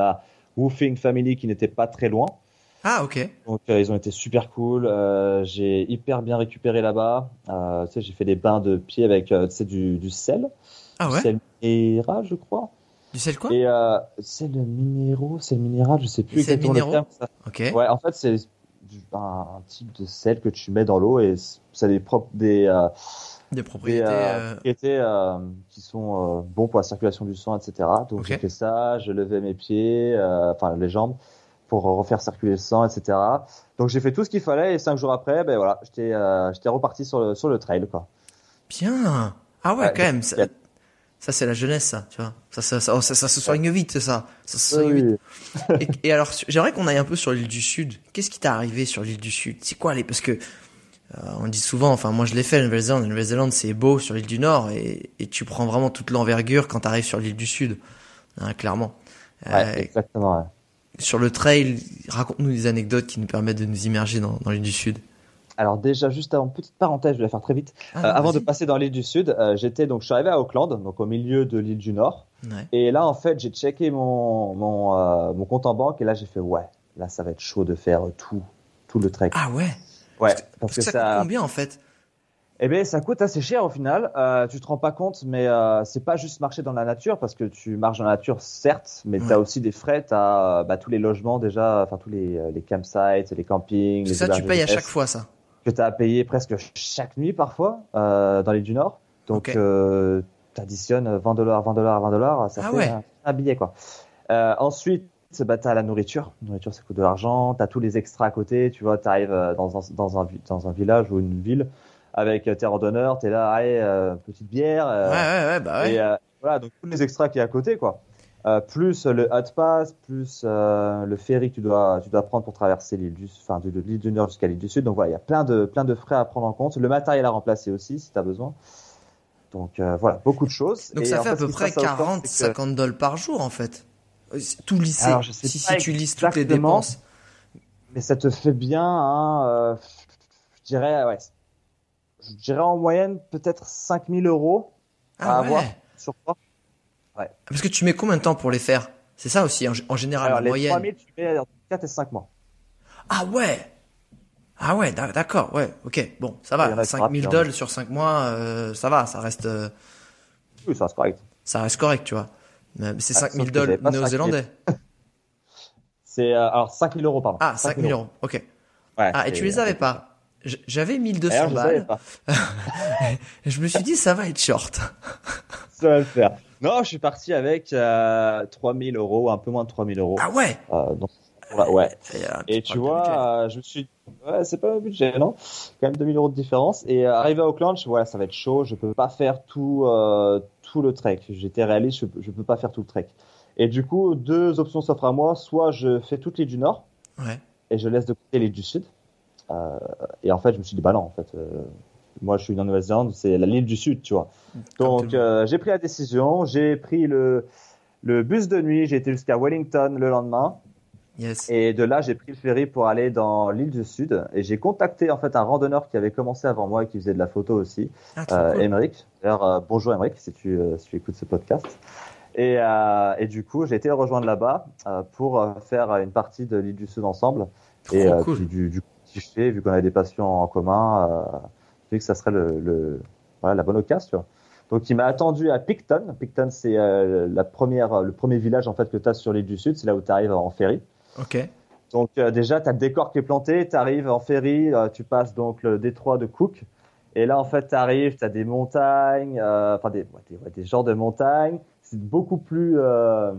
C: Woofing Family qui n'était pas très loin.
A: Ah, ok.
C: Donc euh, ils ont été super cool. Euh, j'ai hyper bien récupéré là-bas. Euh, tu sais, j'ai fait des bains de pied avec euh, tu sais, du, du sel.
A: Ah
C: Du
A: ouais.
C: sel minéral, je crois.
A: Du sel quoi?
C: Et euh, sel minéraux, sel minéral, je sais plus
A: Du sel
C: exactement
A: minéraux
C: le terme. Ça.
A: Ok.
C: Ouais, en fait, c'est du- un, un type de sel que tu mets dans l'eau et c- ça a des propres des euh,
A: Des
C: des
A: propriétés.
C: euh,
A: euh,
C: propriétés euh, qui sont euh, bons pour la circulation du sang, et cetera. Donc
A: Ok.
C: j'ai fait ça, je levais mes pieds, euh, enfin les jambes, pour refaire circuler le sang, et cetera. Donc j'ai fait tout ce qu'il fallait et cinq jours après, ben voilà, j'étais euh, j'étais reparti sur le sur le trail quoi.
A: Bien. Ah ouais,
C: Ouais,
A: quand même. Ça,
C: nickel.
A: ça, c'est la jeunesse, ça, tu vois. Ça, ça, ça, oh, ça, ça se soigne vite, c'est ça. Ça se
C: Oui,
A: soigne vite.
C: oui.
A: Et, et alors, j'aimerais qu'on aille un peu sur l'île du Sud. Qu'est-ce qui t'est arrivé sur l'île du Sud? C'est quoi les, parce que, euh, on dit souvent, enfin, moi je l'ai fait, la Nouvelle-Zélande. La Nouvelle-Zélande, c'est beau sur l'île du Nord et, et tu prends vraiment toute l'envergure quand t'arrives sur l'île du Sud. Hein, clairement.
C: Ouais,
A: Euh,
C: exactement. Ouais.
A: sur le trail, raconte-nous des anecdotes qui nous permettent de nous immerger dans, dans l'île du Sud.
C: Alors déjà, juste avant, petite parenthèse, je vais la faire très vite.
A: Ah,
C: Euh,
A: non,
C: avant de
A: vas-y.
C: passer dans l'île du Sud, euh, j'étais donc je suis arrivé à Auckland, donc au milieu de l'île du Nord.
A: Ouais.
C: Et là, en fait, j'ai checké mon mon euh, mon compte en banque et là, j'ai fait ouais, là, ça va être chaud de faire tout tout le trek.
A: Ah ouais.
C: Ouais,
A: Parce
C: parce
A: que
C: que
A: ça coûte
C: ça,
A: combien en fait?
C: eh ben, ça coûte assez cher au final. Euh, tu te rends pas compte, mais euh, c'est pas juste marcher dans la nature parce que tu marches dans la nature, certes, mais
A: Ouais.
C: t'as aussi des frais. T'as euh, bah, tous les logements déjà, enfin tous les euh, les campsites, les campings,
A: Tout
C: les
A: ça, tu
C: hébergements
A: payes à
C: jeunesse
A: chaque fois, ça.
C: que t'as à payer presque chaque nuit parfois euh, dans l'île du Nord. Donc
A: Ok.
C: euh, t'additionnes vingt dollars, vingt dollars, vingt dollars, ça
A: Ah
C: fait
A: ouais.
C: un, un billet quoi. Euh, ensuite, bah, t'as la nourriture. La nourriture, ça coûte de l'argent. T'as tous les extras à côté. Tu vois, t'arrives euh, dans un, dans un, vi- dans un village ou une ville avec euh, tes randonneurs. T'es là, allez, euh, petite bière.
A: Ouais,
C: euh,
A: ouais, ouais, bah ouais.
C: Et euh, voilà, donc tous les extras qui est à côté, quoi. Euh, plus le hot pass, plus euh, le ferry que tu dois, tu dois prendre pour traverser l'île du, enfin, de, de l'île du Nord jusqu'à l'île du Sud. Donc voilà, il y a plein de, plein de frais à prendre en compte. Le matériel à remplacer aussi, si tu as besoin. Donc euh, voilà, beaucoup de choses.
A: Donc
C: Et
A: ça
C: en
A: fait à
C: ce
A: peu
C: qui se
A: près
C: passe à Auckland,
A: quarante,
C: c'est que-
A: cinquante dollars par jour, en fait. Euh, c'est Tout lycée.
C: Alors, je sais
A: si,
C: pas
A: si tu lises toutes les
C: exactement.
A: dépenses.
C: Mais ça te fait bien, hein, euh, je dirais, ouais, je dirais en moyenne peut-être cinq mille euros à
A: Ah ouais.
C: avoir sur toi.
A: Parce que tu mets combien de temps pour les faire? C'est ça aussi, en, en général,
C: Alors
A: la
C: les
A: moyenne.
C: trois mille, tu mets entre quatre et cinq mois.
A: Ah ouais. Ah ouais, d'ac- d'accord, ouais, ok. Bon, ça
C: Il
A: va.
C: reste
A: cinq mille
C: rapide, hein.
A: dollars sur cinq mois, euh, ça va, ça reste, euh,
C: Oui, ça c'est correct.
A: ça reste correct, tu vois. Mais c'est
C: Ah,
A: cinq
C: sauf
A: mille
C: que j'avais
A: dollars
C: pas cinq mille.
A: néo-zélandais.
C: C'est euh, alors cinq mille euros, pardon.
A: Ah, cinq mille euros, ok.
C: Ouais,
A: Ah, et
C: c'est-
A: tu les avais pas. J- J'avais mille deux
C: D'ailleurs,
A: cents
C: je savais
A: balles.
C: pas.
A: Et je me suis dit, ça va être short.
C: Ça va le faire. Non, je suis parti avec euh, trois mille euros, un peu moins de trois mille euros.
A: Ah ouais.
C: Euh, donc, voilà, ouais.
A: Et, euh, un petit
C: Et tu
A: problème de budget.
C: vois, euh, je me suis, ouais, c'est pas un budget, non? Quand même deux mille euros de différence. Et euh, arrivé à Auckland, je, voilà, ça va être chaud. Je peux pas faire tout, euh, tout le trek. J'étais réaliste, je, je peux pas faire tout le trek. Et du coup, deux options s'offrent à moi. Soit je fais toute l'île du Nord
A: Ouais.
C: et je laisse de côté l'île du Sud. Euh, et en fait, je me suis dit, bah non, en fait, euh, moi, je suis en Nouvelle-Zélande, c'est la l'île du Sud, tu vois.
A: Comme tout
C: Donc,
A: le monde.
C: euh, j'ai pris la décision. J'ai pris le, le bus de nuit. J'ai été jusqu'à Wellington le lendemain.
A: Yes.
C: Et de là, j'ai pris le ferry pour aller dans l'île du Sud. Et j'ai contacté en fait un randonneur qui avait commencé avant moi et qui faisait de la photo aussi,
A: Ah, trop
C: euh,
A: cool.
C: Émeric. D'ailleurs, euh, bonjour Émeric, si tu, euh, si tu écoutes ce podcast. Et, euh, et du coup, j'ai été le rejoindre là-bas euh, pour euh, faire une partie de l'île du Sud ensemble.
A: Trop
C: et euh,
A: cool.
C: puis du, du coup, fait, vu qu'on avait des passions en commun, euh, je dis que ça serait le, le, voilà, la bonne occasion, tu vois. Donc, il m'a attendu à Picton. Picton, c'est euh, la première, le premier village en fait que tu as sur l'île du Sud. C'est là où tu arrives en ferry.
A: Ok.
C: Donc euh, déjà, tu as le décor qui est planté, tu arrives en ferry, euh, tu passes donc le détroit de Cook. Et là, en fait, tu arrives, tu as des montagnes, euh, enfin des, ouais, des, ouais, des genres de montagnes. C'est beaucoup plus, euh, euh,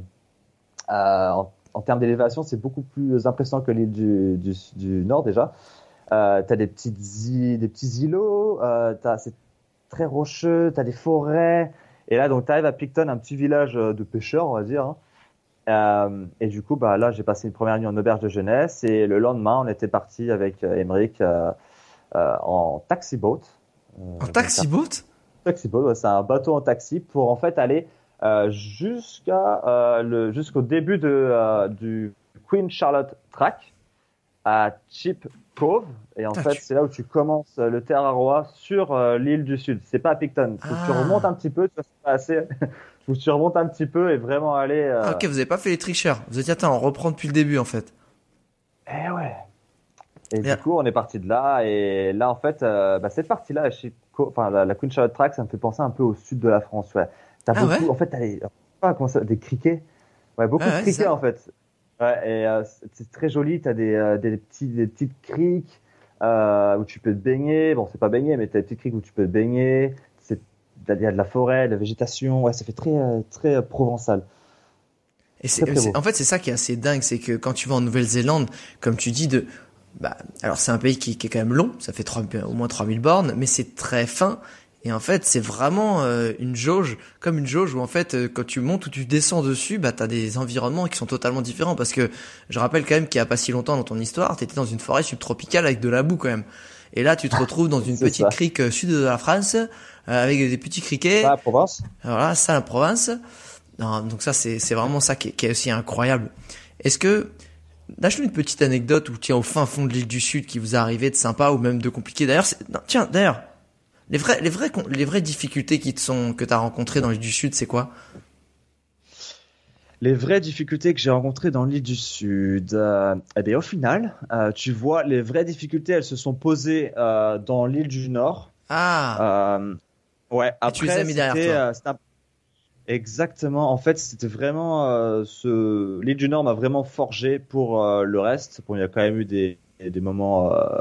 C: en, en termes d'élévation, c'est beaucoup plus impressionnant que l'île du, du, du Nord déjà. Euh, tu as des, petites îles, des petits îlots, euh, t'as, c'est très rocheux, tu as des forêts. Et là, donc, tu arrives à Picton, un petit village de pêcheurs, on va dire, hein. Euh, et du coup, bah là, j'ai passé une première nuit en auberge de jeunesse et le lendemain, on était parti avec euh, Émeric euh, euh, en taxi boat. Euh,
A: En taxi boat?
C: Taxi boat, ouais, c'est un bateau en taxi pour en fait aller euh, jusqu'à euh, le jusqu'au début de euh, du Queen Charlotte Track à Cheap Cove. Et en
A: Ah,
C: fait,
A: tu-
C: c'est là où tu commences euh, le Terraroa sur euh, l'île du Sud. C'est pas à Picton. Faut que tu
A: Ah.
C: remontes un petit peu, tu vois, c'est pas assez. où tu remontes un petit peu et vraiment aller. Euh...
A: Ah, ok, vous avez pas fait les tricheurs. Vous avez dit attends, on reprend depuis le début en fait.
C: Eh ouais. Et
A: Yeah.
C: du coup, on est parti de là. Et là, en fait, euh, bah, cette partie-là, chez... enfin, la, la Queen Charlotte Track, ça me fait penser un peu au sud de la France. Ouais. T'as
A: Ah
C: beaucoup,
A: ouais
C: en fait, t'as les... pas, comment ça... des criquets. Ouais, beaucoup
A: Ah
C: de
A: ouais,
C: criquets,
A: ça.
C: en fait. Ouais, et euh, c'est très joli. T'as des, euh, des, petits, des petites criques euh, où tu peux te baigner. Bon, c'est pas baigner, mais t'as des petites criques où tu peux te baigner. C'est... Il y a de la forêt, de la végétation. Ouais, ça fait très, euh, très euh, provençal.
A: Et c'est,
C: Très, très
A: c'est-
C: beau.
A: en fait, c'est ça qui est assez dingue, c'est que quand tu vas en Nouvelle-Zélande, comme tu dis, de, bah, alors c'est un pays qui, qui est quand même long, ça fait trois, au moins trois mille bornes, mais c'est très fin. Et en fait, c'est vraiment euh, une jauge, comme une jauge où en fait, euh, quand tu montes ou tu descends dessus, bah t'as des environnements qui sont totalement différents. Parce que je rappelle quand même qu'il y a pas si longtemps dans ton histoire, t'étais dans une forêt subtropicale avec de la boue quand même. Et là, tu te retrouves dans une
C: C'est
A: petite
C: ça.
A: crique euh, sud de la France, euh, avec des petits criquets.
C: Ça, la Provence.
A: Voilà, ça, la Provence. Non, donc ça, c'est, c'est vraiment ça qui est, qui est aussi incroyable. Est-ce que, lâche-nous une petite anecdote ou tiens, au fin fond de l'île du Sud qui vous est arrivé de sympa ou même de compliqué. D'ailleurs, c'est, non, tiens, d'ailleurs, les vrais, les vrais, con- les vraies difficultés qui te sont, que t'as rencontrées dans l'île du Sud, c'est quoi?
C: Les vraies difficultés que j'ai rencontrées dans l'île du Sud, euh, eh bien, au final, euh, tu vois, les vraies difficultés, elles se sont posées euh, dans l'île du Nord.
A: Ah,
C: Euh, ouais, après,
A: tu les as mis derrière
C: c'était,
A: toi.
C: euh, c'était un- exactement. En fait, c'était vraiment euh, ce l'île du Nord m'a vraiment forgé pour euh, le reste. Bon, il y a quand même eu des des moments, euh,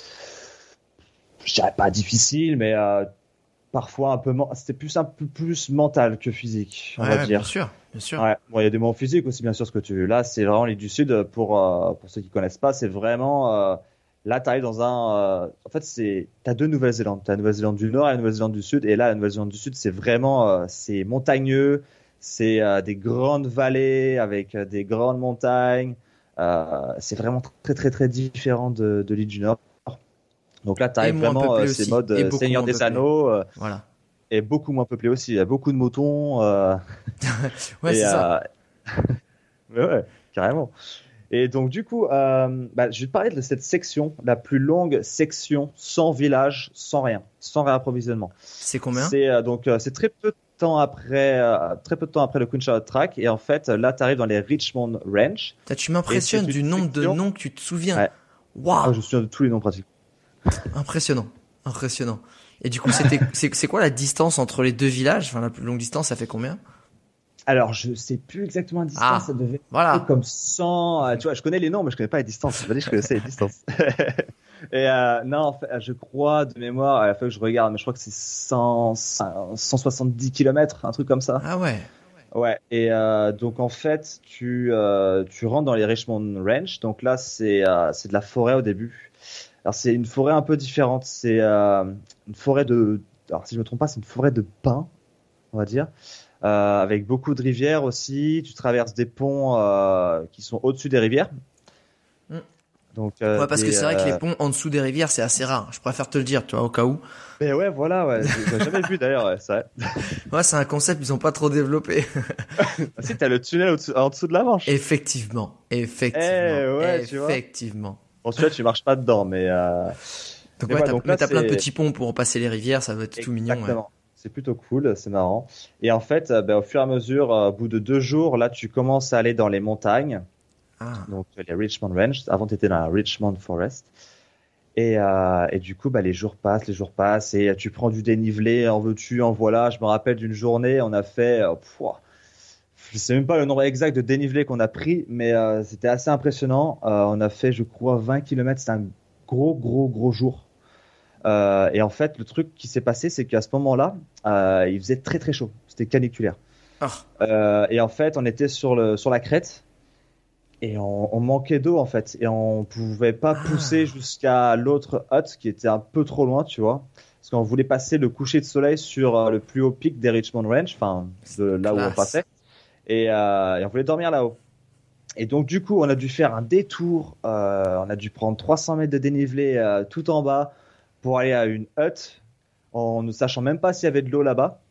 C: je dirais pas difficiles, mais euh, parfois un peu, men- c'était plus un peu plus mental que physique, on
A: ouais,
C: va
A: ouais,
C: dire.
A: bien sûr, bien sûr.
C: Ouais, bon, il y a des moments physiques aussi, bien sûr, ce que tu veux. Là, c'est vraiment l'île du Sud, pour, euh, pour ceux qui connaissent pas, c'est vraiment, euh, là, tu arrives dans un, euh, en fait, c'est, t'as deux Nouvelle-Zélande. T'as la Nouvelle-Zélande du Nord et la Nouvelle-Zélande du Sud. Et là, la Nouvelle-Zélande du Sud, c'est vraiment, euh, c'est montagneux, c'est euh, des grandes vallées avec euh, des grandes montagnes. Euh, c'est vraiment très, très, très différent de, de l'île du Nord. Donc là, tu
A: Et
C: arrives
A: moins
C: vraiment, euh,
A: peuplé
C: c'est
A: aussi.
C: mode
A: Et
C: euh,
A: beaucoup
C: Seigneur
A: moins
C: des
A: peuplé.
C: Anneaux, euh,
A: Voilà.
C: et beaucoup moins peuplé aussi. Il y a beaucoup de moutons. Euh,
A: Ouais,
C: et,
A: c'est ça.
C: euh, Ouais, ouais, carrément. Et donc, du coup, euh, bah, je vais te parler de cette section, la plus longue section, sans village, sans rien, sans réapprovisionnement.
A: C'est combien?
C: C'est euh, donc euh, c'est très peu de temps après, euh, très peu de temps après le Queen Charlotte Track. Et en fait, là, tu arrives dans les Richmond Ranch.
A: Putain, tu m'impressionnes
C: Et c'est
A: du
C: une
A: nombre de
C: section-
A: noms que tu te souviens.
C: Ouais.
A: Waouh,
C: Ah, je me souviens de tous les noms pratiques.
A: impressionnant, impressionnant. Et du coup, c'était, c'est, c'est quoi la distance entre les deux villages? Enfin, la plus longue distance, ça fait combien?
C: Alors, je sais plus exactement la distance.
A: Ah,
C: Ça devait
A: voilà.
C: être comme cent. euh, tu vois, je connais les noms, mais je connais pas les distances. Je pas dit que je connaissais les distances. Et euh, non, en fait, je crois de mémoire, à la fois que je regarde, mais je crois que c'est cent, cent soixante-dix kilomètres, un truc comme ça.
A: Ah ouais.
C: Ouais. Et euh, donc en fait, tu euh, tu rentres dans les Richmond Ranch. Donc là, c'est euh, c'est de la forêt au début. Alors c'est une forêt un peu différente. C'est euh, une forêt de. Alors si je me trompe pas, c'est une forêt de pins, on va dire. Euh, avec beaucoup de rivières aussi. Tu traverses des ponts euh, qui sont au-dessus des rivières.
A: Mm.
C: Donc, euh,
A: Ouais, parce
C: des,
A: que c'est vrai que
C: euh,
A: les ponts en dessous des rivières, c'est assez rare. Je préfère te le dire, tu vois, au cas où.
C: Mais ouais, voilà, ouais. J'ai j'ai jamais vu d'ailleurs, ouais, c'est vrai.
A: Ouais, c'est un concept qu'ils ont pas trop développé.
C: Ah, si, t'as le tunnel au-dessous- en dessous de la Manche.
A: Effectivement, effectivement,
C: Eh, ouais, tu vois.
A: effectivement.
C: Bon, celui-là, tu marches pas dedans, mais. Euh...
A: Donc
C: Mais
A: ouais,
C: voilà,
A: t'as,
C: donc
A: mais
C: là,
A: t'as plein de
C: c'est-
A: petits ponts pour passer les rivières, ça va être tout mignon. Ouais.
C: Exactement. C'est plutôt cool, c'est marrant. Et en fait, euh, ben, au fur et à mesure, euh, au bout de deux jours, là, tu commences à aller dans les montagnes.
A: Ah,
C: Donc les Richmond Ranch. Avant, tu étais dans la Richmond Forest. Et, euh, et du coup, bah, les jours passent, les jours passent, et tu prends du dénivelé, en veux-tu, en voilà. Je me rappelle d'une journée, on a fait, euh, pouah, je sais même pas le nombre exact de dénivelé qu'on a pris, mais euh, c'était assez impressionnant. Euh, on a fait, je crois, vingt kilomètres. C'était un gros, gros, gros jour. Euh, et en fait, le truc qui s'est passé, c'est qu'à ce moment-là, euh, il faisait très, très chaud. C'était caniculaire.
A: ah,
C: Euh, et en fait, on était sur le sur la crête. Et on, on manquait d'eau en fait, et on pouvait pas
A: Ah.
C: pousser jusqu'à l'autre hut qui était un peu trop loin, tu vois, parce qu'on voulait passer le coucher de soleil sur euh, le plus haut pic des Richmond Ranch, enfin de là où on
A: Classe.
C: passait, et, euh, et on voulait dormir là-haut. Et donc du coup, on a dû faire un détour, euh, on a dû prendre trois cents mètres de dénivelé euh, tout en bas pour aller à une hut, en ne sachant même pas s'il y avait de l'eau là-bas.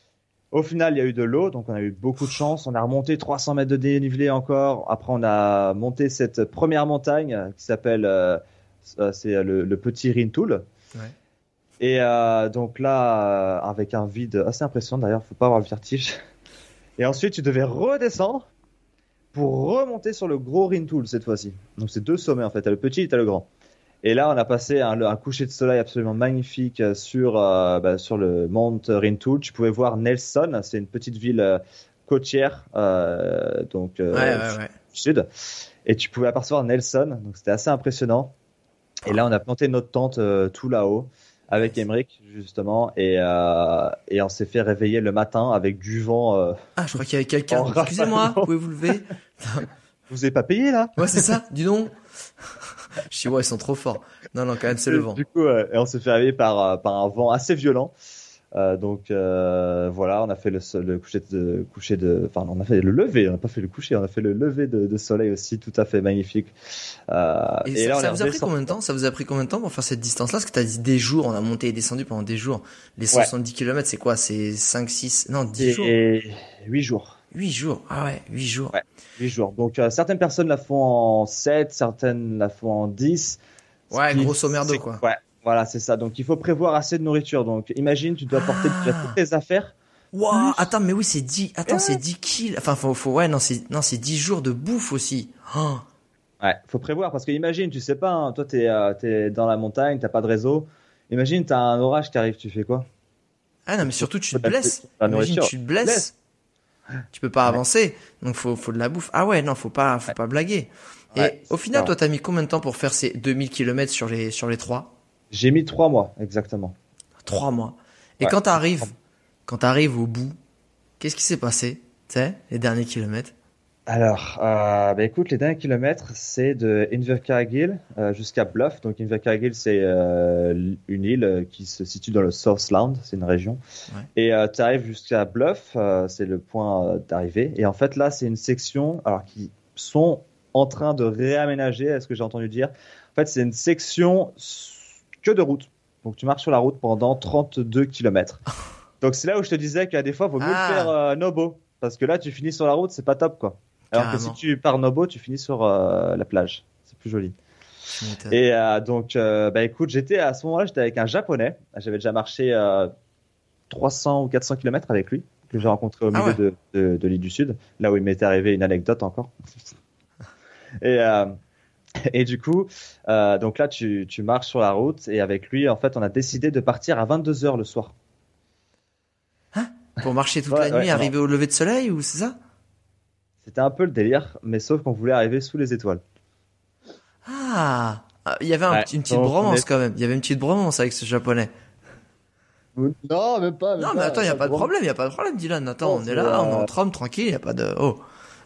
C: Au final, il y a eu de l'eau, donc on a eu beaucoup de chance. On a remonté trois cents mètres de dénivelé encore. Après, on a monté cette première montagne euh, qui s'appelle, euh, euh, c'est le, le petit Rintoul.
A: ouais.
C: Et euh, donc là, euh, avec un vide assez impressionnant d'ailleurs, faut pas avoir le vertige. Et ensuite, tu devais redescendre pour remonter sur le gros Rintoul cette fois-ci. Donc, c'est deux sommets en fait. T'as le petit et t'as le grand. Et là, on a passé un, un coucher de soleil absolument magnifique sur, euh, bah, sur le Mont Rintoul. Tu pouvais voir Nelson, c'est une petite ville euh, côtière, euh, donc euh,
A: ouais, ouais, ouais.
C: sud. Et tu pouvais apercevoir Nelson, donc c'était assez impressionnant. Et là, on a planté notre tente euh, tout là-haut avec Emmerich, justement, et, euh, et on s'est fait réveiller le matin avec du vent. Euh,
A: ah, je crois qu'il y avait quelqu'un. Excusez-moi, pouvez-vous lever?
C: Vous avez pas payé là?
A: Ouais, c'est ça, dis donc. Je dis, ouais, ils sont trop forts. Non, non, quand même, c'est le vent.
C: Du coup, euh, et on s'est fait réveiller par, par un vent assez violent. Euh, donc euh, voilà, on a fait le, le coucher de coucher de, enfin on a fait le lever, on n'a pas fait le coucher, on a fait le lever de, de soleil aussi, tout à fait magnifique.
A: Euh, et, et ça, là, ça vous a pris combien de temps Ça vous a pris combien de temps pour faire cette distance-là? Parce que t'as dit des jours, on a monté et descendu pendant des jours. Les soixante-dix ouais. kilomètres, c'est quoi? C'est cinq, six, non, dix
C: et,
A: jours.
C: Et huit jours.
A: huit jours. Ah ouais, huit jours.
C: Ouais, huit jours. Donc euh, certaines personnes la font en sept, certaines la font en dix.
A: Ouais, grosso merdo quoi.
C: Ouais. Voilà, c'est ça. Donc, il faut prévoir assez de nourriture. Donc, imagine, tu dois porter ah. toutes tes affaires.
A: Waouh, attends, mais oui, c'est dix, attends, ouais. c'est dix kilos. Enfin, faut, faut, ouais, non, c'est, non, c'est dix jours de bouffe aussi. Oh.
C: Ouais, faut prévoir parce que imagine, tu sais pas, hein, toi, t'es, euh, t'es dans la montagne, t'as pas de réseau. Imagine, t'as un orage qui arrive, tu fais quoi?
A: Ah non, mais surtout, tu te blesses. Imagine, tu te blesses. Tu peux pas ouais. avancer. Donc, faut, faut de la bouffe. Ah ouais, non, faut pas, faut ouais. pas blaguer. Et ouais, au final, toi, t'as mis combien de temps pour faire ces deux mille kilomètres sur les, sur les trois?
C: J'ai mis trois mois, exactement.
A: Trois mois. Et ouais. quand t'arrives, quand t'arrives au bout, qu'est-ce qui s'est passé? Tu sais, les derniers kilomètres?
C: Alors, euh, bah écoute, les derniers kilomètres, c'est de Invercargill euh, jusqu'à Bluff. Donc, Invercargill, c'est euh, une île qui se situe dans le Southland, c'est une région. Ouais. Et euh, tu arrives jusqu'à Bluff, euh, c'est le point d'arrivée. Et en fait, là, c'est une section, alors qui sont en train de réaménager, est-ce que j'ai entendu dire? En fait, c'est une section que de route. Donc, tu marches sur la route pendant trente-deux kilomètres. Donc, c'est là où je te disais qu'à des fois, il vaut mieux ah. le faire euh, Nobo. Parce que là, tu finis sur la route, c'est pas top, quoi. Alors Carrément. Que si tu pars Nobo, tu finis sur euh, la plage. C'est plus joli. Et euh, donc, euh, bah écoute, j'étais à ce moment-là, j'étais avec un Japonais. J'avais déjà marché euh, trois cents ou quatre cents kilomètres avec lui, que j'ai rencontré au milieu ah ouais. de, de, de l'île du Sud, là où il m'était arrivé une anecdote encore. Et... Euh, Et du coup, euh, donc là, tu, tu marches sur la route et avec lui, en fait, on a décidé de partir à vingt-deux heures le soir.
A: Hein? Pour marcher toute
C: ouais,
A: la nuit,
C: ouais,
A: arriver non. au lever de soleil ou c'est ça?
C: C'était un peu le délire, mais sauf qu'on voulait arriver sous les étoiles.
A: Ah, il y avait un, ouais, une petite bromance est... quand même. Il y avait une petite bromance avec ce Japonais.
C: Non, même pas. Même
A: non, mais attends, il n'y a pas de problème, il n'y a pas de problème, Dylan. Attends, non, on est là, euh... on est entre hommes, tranquille, il n'y a pas de... Oh.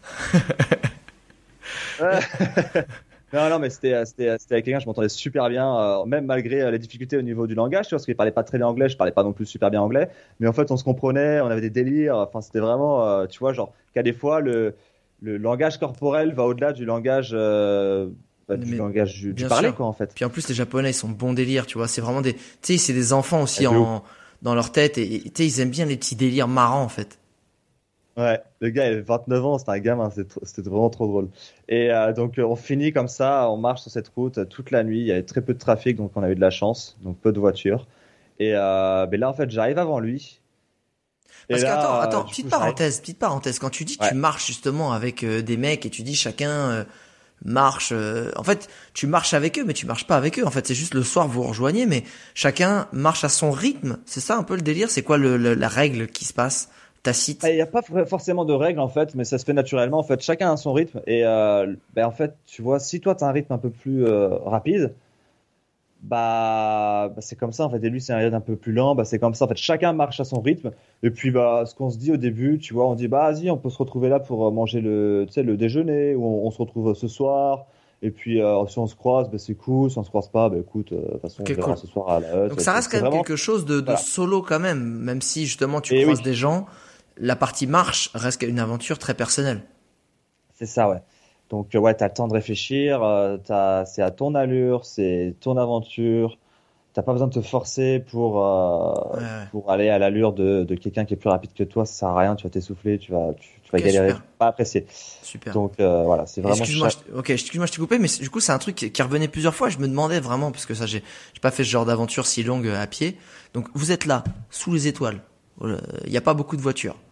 C: Non, non, mais c'était, c'était, c'était avec quelqu'un, je m'entendais super bien, euh, même malgré euh, les difficultés au niveau du langage, tu vois, parce qu'il parlait pas très bien anglais, je parlais pas non plus super bien anglais, mais en fait, on se comprenait, on avait des délires, enfin, c'était vraiment, euh, tu vois, genre, qu'à des fois, le, le langage corporel va au-delà du langage, euh, bah, du
A: mais
C: langage du, du parler, quoi, en fait.
A: Puis en plus, les Japonais, ils sont bons délires, tu vois, c'est vraiment des, tu sais, c'est des enfants aussi en, dans leur tête, et tu sais, ils aiment bien les petits délires marrants, en fait.
C: Ouais, le gars, il avait vingt-neuf ans, c'était un gamin, c'était, c'était vraiment trop drôle. Et euh, donc, on finit comme ça, on marche sur cette route toute la nuit, il y avait très peu de trafic, donc on a eu de la chance, donc peu de voitures. Et euh, ben là, en fait, j'arrive avant lui.
A: Parce que, attends, attends, petite coup, parenthèse, petite parenthèse, quand tu dis que ouais. tu marches justement avec euh, des mecs et tu dis chacun euh, marche, euh, en fait, tu marches avec eux, mais tu marches pas avec eux, en fait, c'est juste le soir, vous vous rejoignez, mais chacun marche à son rythme, c'est ça un peu le délire, c'est quoi le, le, la règle qui se passe? Tacite.
C: Il n'y a pas forcément de règles en fait, mais ça se fait naturellement. En fait, chacun a son rythme. Et euh, ben, en fait, tu vois, si toi tu as un rythme un peu plus euh, rapide, bah, bah c'est comme ça en fait. Et lui, c'est un rythme un peu plus lent, bah c'est comme ça. En fait, chacun marche à son rythme. Et puis, bah, ce qu'on se dit au début, tu vois, on dit, bah, vas-y, on peut se retrouver là pour manger le, tu sais, le déjeuner, ou on, on se retrouve ce soir. Et puis, euh, si on se croise, bah, c'est cool. Si on se croise pas, bah, écoute, de euh, toute façon, okay, on verra cool. ce soir à la hutte.
A: Donc, ça reste quand même vraiment... quelque chose de, de voilà. solo quand même, même si justement tu
C: et
A: croises
C: oui.
A: des gens. La partie marche reste une aventure très personnelle.
C: C'est ça, ouais. Donc, ouais, t'as le temps de réfléchir, euh, t'as, c'est à ton allure, c'est ton aventure. T'as pas besoin de te forcer pour, euh, ouais, ouais. pour aller à l'allure de, de quelqu'un qui est plus rapide que toi. Ça sert à rien, tu vas t'essouffler, tu vas, tu, tu vas okay, galérer, super. Pas apprécier.
A: Super.
C: Donc, euh, voilà, c'est vraiment.
A: Excuse-moi, je, ok, excuse-moi, je t'ai coupé, mais du coup, c'est un truc qui revenait plusieurs fois. Je me demandais vraiment, parce que ça, j'ai, j'ai pas fait ce genre d'aventure si longue à pied. Donc, vous êtes là, sous les étoiles. Il n'y a pas beaucoup de voitures.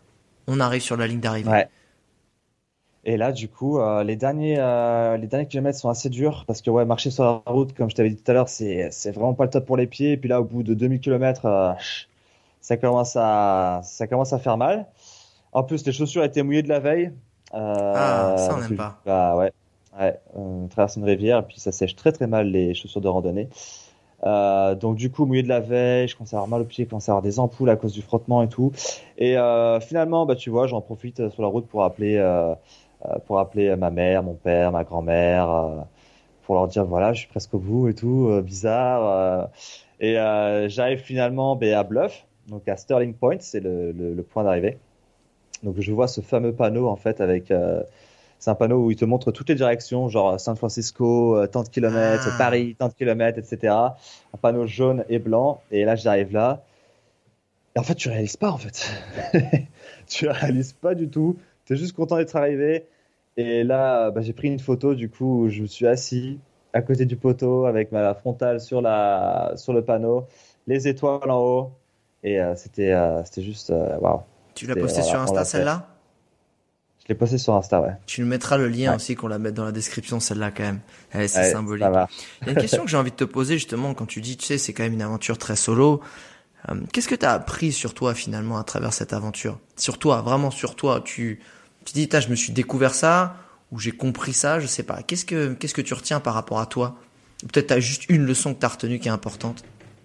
A: on arrive sur la ligne d'arrivée.
C: Ouais. Et là, du coup, euh, les derniers, euh, les derniers kilomètres sont assez durs parce que ouais, marcher sur la route, comme je t'avais dit tout à l'heure, c'est, c'est vraiment pas le top pour les pieds. Et puis là, au bout de deux mille kilomètres, euh, ça commence à, ça commence à faire mal. En plus, les chaussures étaient mouillées de la veille. Euh,
A: Ah, ça, on
C: parce
A: n'aime
C: que,
A: pas.
C: bah ouais, ouais, on traverse une rivière et puis ça sèche très très mal les chaussures de randonnée. Euh, donc du coup, mouillé de la veille, je commence à avoir mal aux pieds, je commence à avoir des ampoules à cause du frottement et tout. Et euh, finalement, bah tu vois, j'en profite euh, sur la route pour appeler, euh, euh, pour appeler ma mère, mon père, ma grand-mère, euh, pour leur dire voilà, je suis presque au bout et tout, euh, bizarre. euh. Et euh, j'arrive finalement ben, à Bluff, donc à Sterling Point, c'est le, le, le point d'arrivée. Donc je vois ce fameux panneau en fait avec euh, c'est un panneau où il te montre toutes les directions, genre San Francisco, euh, tant de kilomètres,
A: Ah.
C: Paris, tant de kilomètres, et cetera. Un panneau jaune et blanc. Et là, j'arrive là. Et en fait, tu réalises pas, en fait. Tu réalises pas du tout. Tu es juste content d'être arrivé. Et là, bah, j'ai pris une photo, du coup, où je me suis assis à côté du poteau avec ma frontale sur, la, sur le panneau, les étoiles en haut. Et euh, c'était, euh, c'était juste, euh, waouh.
A: Tu l'as
C: C'était-
A: posté sur
C: voilà, on
A: Insta
C: l'a fait.
A: celle-là?
C: Je l'ai posté sur Insta, ouais.
A: Tu nous mettras le lien
C: Ouais.
A: aussi, qu'on la mette dans la description, celle-là quand même. Allez, c'est
C: Ouais,
A: symbolique.
C: ça va.
A: Il y a une question que j'ai envie de te poser justement quand tu dis, tu sais, c'est quand même une aventure très solo. Euh, qu'est-ce que tu as appris sur toi finalement à travers cette aventure? Sur toi, vraiment sur toi. Tu tu dis, je me suis découvert ça ou j'ai compris ça, je sais pas. Qu'est-ce que qu'est-ce que tu retiens par rapport à toi? Ou peut-être tu as juste une leçon que tu as retenue qui est importante.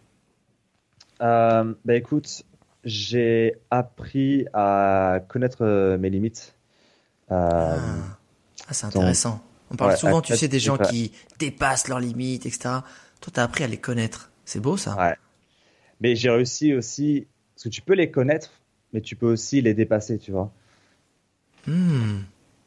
C: Euh, bah écoute, j'ai appris à connaître euh, mes limites. Euh,
A: Ah, ah c'est
C: donc,
A: intéressant. On parle
C: ouais,
A: souvent,
C: à
A: tu sais, des gens
C: connaître-
A: qui dépassent leurs limites, et cetera. Toi, tu as appris à les connaître. C'est beau ça.
C: ouais. Mais j'ai réussi aussi, parce que tu peux les connaître, mais tu peux aussi les dépasser, tu vois.
A: Hmm.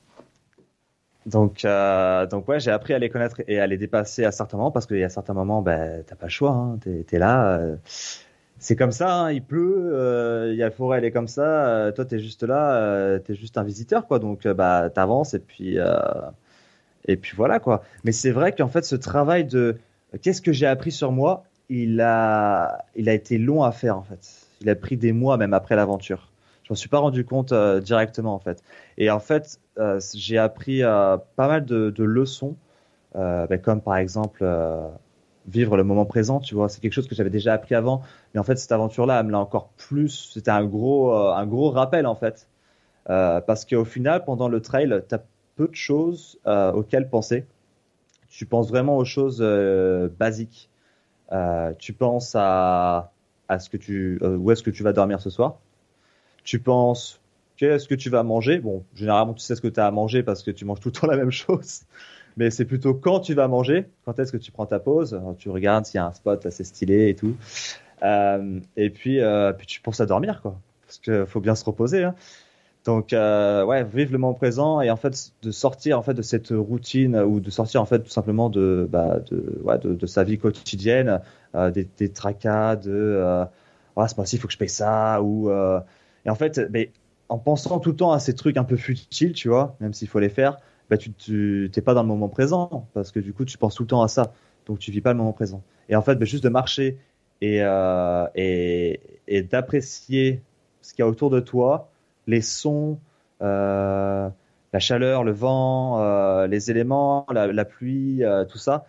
C: Donc, euh, donc ouais, j'ai appris à les connaître et à les dépasser à certains moments, parce qu'il y a certains moments, ben, t'as pas le choix, hein, t'es, t'es là. euh, c'est comme ça, hein, il pleut, euh, il y a la forêt, elle est comme ça. euh, toi, t'es juste là, euh, t'es juste un visiteur, quoi. Donc, euh, bah, t'avances et puis. euh, Et puis voilà quoi. Mais c'est vrai qu'en fait, ce travail de qu'est-ce que j'ai appris sur moi, il a, il a été long à faire en fait. Il a pris des mois même après l'aventure. Je m'en suis pas rendu compte euh, directement en fait. Et en fait, euh, j'ai appris euh, pas mal de, de leçons, euh, ben, comme par exemple euh, vivre le moment présent. Tu vois, c'est quelque chose que j'avais déjà appris avant, mais en fait, cette aventure-là, elle me l'a encore plus. C'était un gros, euh, un gros rappel en fait. Euh, parce qu'au final, pendant le trail, tu as peu de choses euh, auxquelles penser. Tu penses vraiment aux choses euh, basiques. Euh, tu penses à, à ce que tu, euh, où est-ce que tu vas dormir ce soir. Tu penses qu'est-ce que tu vas manger. Bon, généralement, tu sais ce que tu as à manger parce que tu manges tout le temps la même chose. Mais c'est plutôt quand tu vas manger, quand est-ce que tu prends ta pause. Alors, tu regardes s'il y a un spot assez stylé et tout. Euh, et puis, euh, puis tu penses à dormir, quoi. Parce qu'il faut bien se reposer, hein. Donc euh, ouais, vivre le moment présent et en fait de sortir en fait de cette routine ou de sortir en fait tout simplement de bah, de, ouais, de, de sa vie quotidienne, euh, des, des tracas de euh, ah, ce mois-ci il faut que je paye ça ou euh, et en fait mais en pensant tout le temps à ces trucs un peu futiles, tu vois, même s'il faut les faire, bah tu tu t'es pas dans le moment présent parce que du coup tu penses tout le temps à ça, donc tu vis pas le moment présent. Et en fait bah, juste de marcher et euh, et, et d'apprécier ce qu'il y a autour de toi, les sons, euh, la chaleur, le vent, euh, les éléments, la, la pluie, euh, tout ça,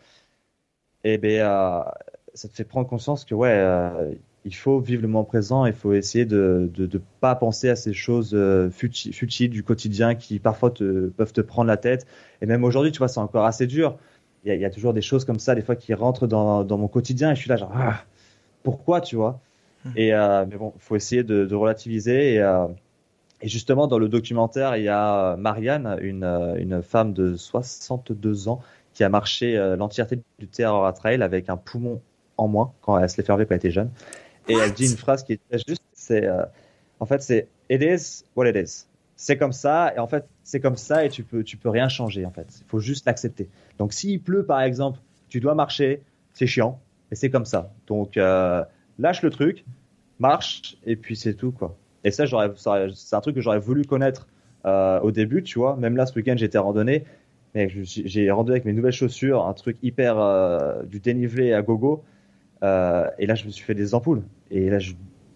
C: et ben euh, ça te fait prendre conscience que ouais, euh, il faut vivre le moment présent, il faut essayer de de, de pas penser à ces choses euh, futi- futiles du quotidien qui parfois te, peuvent te prendre la tête. Et même aujourd'hui, tu vois, c'est encore assez dur. Il y a, il y a toujours des choses comme ça, des fois, qui rentrent dans, dans mon quotidien et je suis là genre ah, pourquoi, tu vois. Et euh, mais bon, faut essayer de, de relativiser et euh, Et justement, dans le documentaire, il y a Marianne, une, une femme de soixante-deux ans, qui a marché euh, l'entièreté du Terror Trail avec un poumon en moins quand elle se l'est fait enlever quand elle était jeune. Et
A: What?
C: elle dit une phrase qui est très juste, c'est euh, en fait c'est It is what it is. C'est comme ça et en fait c'est comme ça et tu peux tu peux rien changer en fait. Il faut juste l'accepter. Donc s'il pleut par exemple, tu dois marcher, c'est chiant et c'est comme ça. Donc euh, lâche le truc, marche et puis c'est tout quoi. Et ça, j'aurais, c'est un truc que j'aurais voulu connaître euh, au début, tu vois. Même là, ce week-end, j'étais randonnée, mais j'ai randonné avec mes nouvelles chaussures, un truc hyper euh, du dénivelé à gogo. Euh, et là, je me suis fait des ampoules. Et là, je,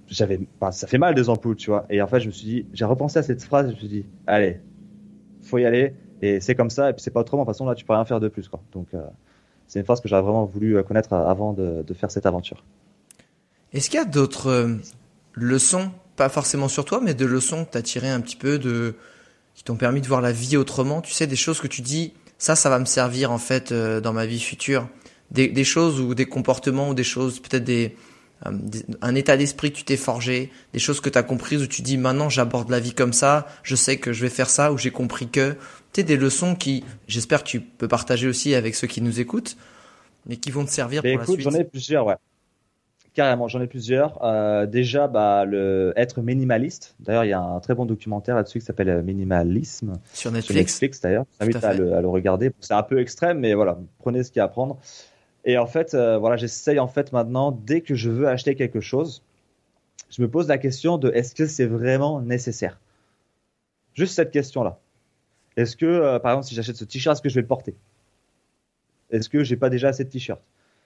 C: j'avais, bah, ça fait mal des ampoules, tu vois. Et en fait, je me suis dit, j'ai repensé à cette phrase, je me suis dit, allez, faut y aller, et c'est comme ça, et puis c'est pas autrement. De toute façon, là, tu peux rien faire de plus, quoi. Donc, euh, c'est une phrase que j'aurais vraiment voulu connaître avant de, de faire cette aventure.
A: Est-ce qu'il y a d'autres euh, leçons, pas forcément sur toi, mais de leçons que t'as tirées un petit peu de, qui t'ont permis de voir la vie autrement? Tu sais, des choses que tu dis, ça, ça va me servir en fait euh, dans ma vie future. Des, des choses ou des comportements ou des choses, peut-être des, euh, des un état d'esprit que tu t'es forgé, des choses que tu as comprises où tu dis maintenant j'aborde la vie comme ça, je sais que je vais faire ça ou j'ai compris que. Tu sais, des leçons qui, j'espère que tu peux partager aussi avec ceux qui nous écoutent, mais qui vont te servir
C: Mais
A: pour
C: écoute,
A: la suite.
C: J'en ai plusieurs, ouais. Carrément, j'en ai plusieurs. Euh, déjà, bah, le être minimaliste. D'ailleurs, il y a un très bon documentaire là-dessus qui s'appelle Minimalisme.
A: Sur Netflix.
C: Sur Netflix, d'ailleurs. Je t'invite à, à, le, à le regarder. C'est un peu extrême, mais voilà, prenez ce qu'il y a à prendre. Et en fait, euh, voilà, j'essaye en fait maintenant, dès que je veux acheter quelque chose, je me pose la question de est-ce que c'est vraiment nécessaire? Juste cette question-là. Est-ce que, euh, par exemple, si j'achète ce t-shirt, est-ce que je vais le porter? Est-ce que j'ai pas déjà assez de t-shirts?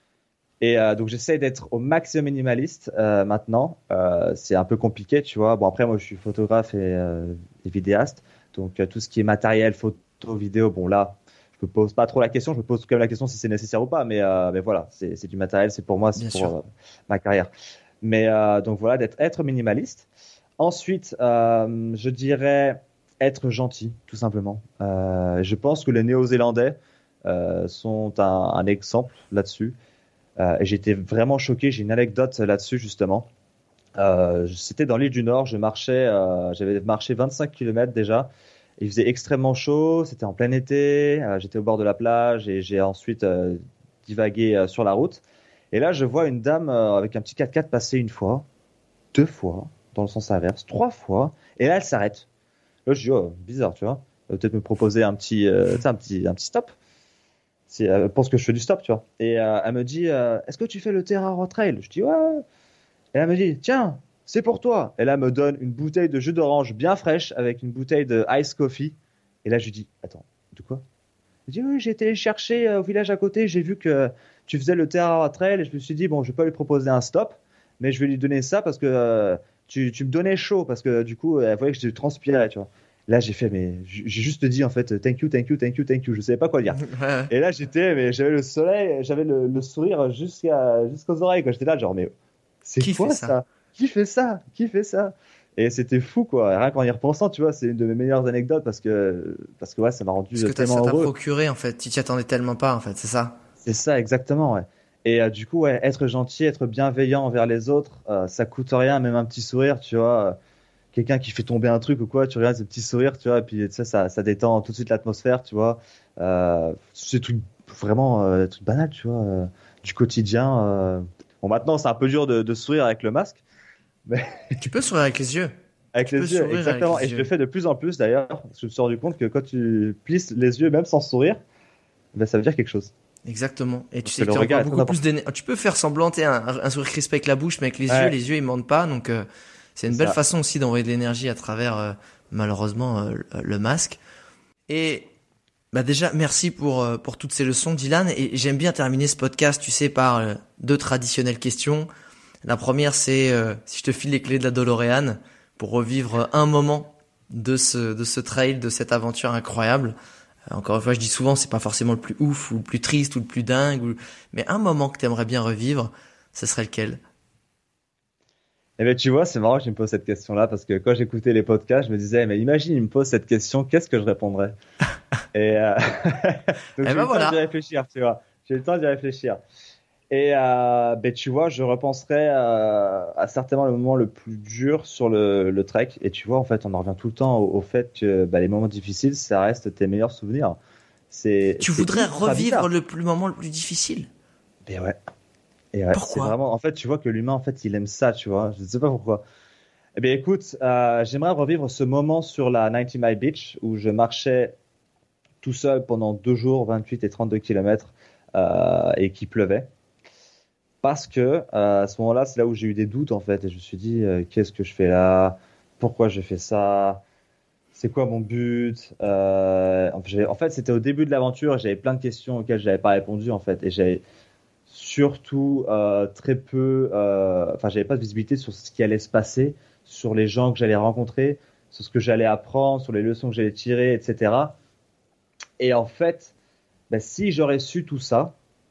C: Et euh, donc j'essaie d'être au maximum minimaliste euh, maintenant. Euh, c'est un peu compliqué, tu vois. Bon après moi je suis photographe et, euh, et vidéaste, donc euh, tout ce qui est matériel, photo, vidéo, bon là je me pose pas trop la question. Je me pose quand même la question si c'est nécessaire ou pas. Mais euh, mais voilà, c'est, c'est du matériel, c'est pour moi, c'est
A: Bien
C: pour euh, ma carrière. Mais euh, donc voilà, d'être être minimaliste. Ensuite, euh, je dirais être gentil, tout simplement. Euh, je pense que les Néo-Zélandais euh, sont un, un exemple là-dessus. Euh, et j'étais vraiment choqué. J'ai une anecdote là-dessus justement. Euh, c'était dans l'île du Nord. Je marchais, euh, j'avais marché vingt-cinq kilomètres déjà. Il faisait extrêmement chaud. C'était en plein été. Euh, j'étais au bord de la plage et j'ai ensuite euh, divagué euh, sur la route. Et là, je vois une dame euh, avec un petit quatre-quatre passer une fois, deux fois dans le sens inverse, trois fois. Et là, elle s'arrête. Là, je dis oh bizarre, tu vois. Elle va peut-être me proposer un petit, euh, un petit, un petit stop. Si elle pense que je fais du stop, tu vois. Et euh, elle me dit, euh, est-ce que tu fais le Terra Trail? Je dis, ouais. Et elle me dit, tiens, c'est pour toi. Et là, elle me donne une bouteille de jus d'orange bien fraîche avec une bouteille de ice coffee. Et là, je lui dis, attends, de quoi? Elle dit, oui, j'ai été chercher au village à côté, j'ai vu que tu faisais le Terra Trail et je me suis dit, bon, je vais pas lui proposer un stop, mais je vais lui donner ça parce que euh, tu, tu me donnais chaud, parce que du coup, elle voyait que je transpirais, tu vois. Là, j'ai fait, mais j'ai juste dit en fait, thank you, thank you, thank you, thank you. Je savais pas quoi dire. Et là, j'étais, mais j'avais le soleil, j'avais le, le sourire jusqu'à jusqu'aux oreilles. Quoi. J'étais là, genre, mais c'est
A: Qui
C: quoi ça, ça Qui fait ça Qui fait ça Et c'était fou, quoi. Rien qu'en y repensant, tu vois, c'est une de mes meilleures anecdotes parce que parce que ouais, ça m'a rendu
A: parce que
C: tellement
A: ça
C: heureux.
A: t'a procuré en fait. Tu t'y attendais tellement pas en fait, c'est ça.
C: C'est ça, exactement, ouais. Et euh, du coup, ouais, être gentil, être bienveillant envers les autres, euh, ça coûte rien, même un petit sourire, tu vois. Quelqu'un qui fait tomber un truc ou quoi, tu regardes ce petit sourire, tu vois, et puis tu sais, ça, ça détend tout de suite l'atmosphère, tu vois. Euh, c'est tout vraiment euh, truc banal, tu vois, euh, du quotidien. Euh... Bon, maintenant, c'est un peu dur de, de sourire avec le masque, mais
A: tu peux sourire avec les yeux.
C: Avec
A: tu
C: les yeux, exactement.
A: Avec les
C: et
A: yeux.
C: Je le fais de plus en plus d'ailleurs. Parce que je me suis rendu compte que quand tu plisses les yeux, même sans sourire, ben, ça veut dire quelque chose.
A: Exactement. Et tu
C: parce
A: sais que,
C: que
A: tu as beaucoup plus d'énergie. Tu peux faire semblant, tu un, un sourire crispé avec la bouche, mais avec les ouais. yeux, les yeux ils mentent pas, donc. Euh... C'est une belle ça. façon aussi d'envoyer de l'énergie à travers, euh, malheureusement, euh, le masque. Et bah déjà, merci pour euh, pour toutes ces leçons, Dylan. Et j'aime bien terminer ce podcast, tu sais, par euh, deux traditionnelles questions. La première, c'est euh, si je te file les clés de la DeLorean pour revivre un moment de ce de ce trail, de cette aventure incroyable. Euh, encore une fois, je dis souvent, c'est pas forcément le plus ouf ou le plus triste ou le plus dingue, ou... mais un moment que tu aimerais bien revivre, ce serait lequel?
C: Eh ben, tu vois, c'est marrant que tu me poses cette question-là parce que quand j'écoutais les podcasts, je me disais, mais imagine, il me pose cette question, qu'est-ce que je répondrais? Et euh... donc, j'ai eu le
A: voilà.
C: temps d'y réfléchir, tu vois. J'ai eu le temps d'y réfléchir. Et euh, ben, tu vois, je repenserais euh, à certainement le moment le plus dur sur le, le trek. Et tu vois, en fait, on en revient tout le temps au, au fait que bah, les moments difficiles, ça reste tes meilleurs souvenirs. C'est,
A: tu
C: c'est
A: voudrais revivre le, le moment le plus difficile?
C: Ben ouais. Et ouais,
A: pourquoi?
C: C'est vraiment, en fait, tu vois que l'humain, en fait, il aime ça, tu vois. Je ne sais pas pourquoi. Eh bien, écoute, euh, j'aimerais revivre ce moment sur la ninety mile beach où je marchais tout seul pendant deux jours, vingt-huit et trente-deux kilomètres, euh, et qu'il pleuvait. Parce que euh, à ce moment-là, c'est là où j'ai eu des doutes, en fait, et je me suis dit, euh, qu'est-ce que je fais là? Pourquoi je fais ça? C'est quoi mon but? euh, En fait, c'était au début de l'aventure et j'avais plein de questions auxquelles je n'avais pas répondu, en fait, et j'avais surtout euh, très peu, euh, enfin j'avais pas de visibilité sur ce qui allait se passer, sur les gens que j'allais rencontrer, sur ce que j'allais apprendre, sur les leçons que j'allais tirer, et cetera. Et en fait, ben, si j'aurais su tout ça,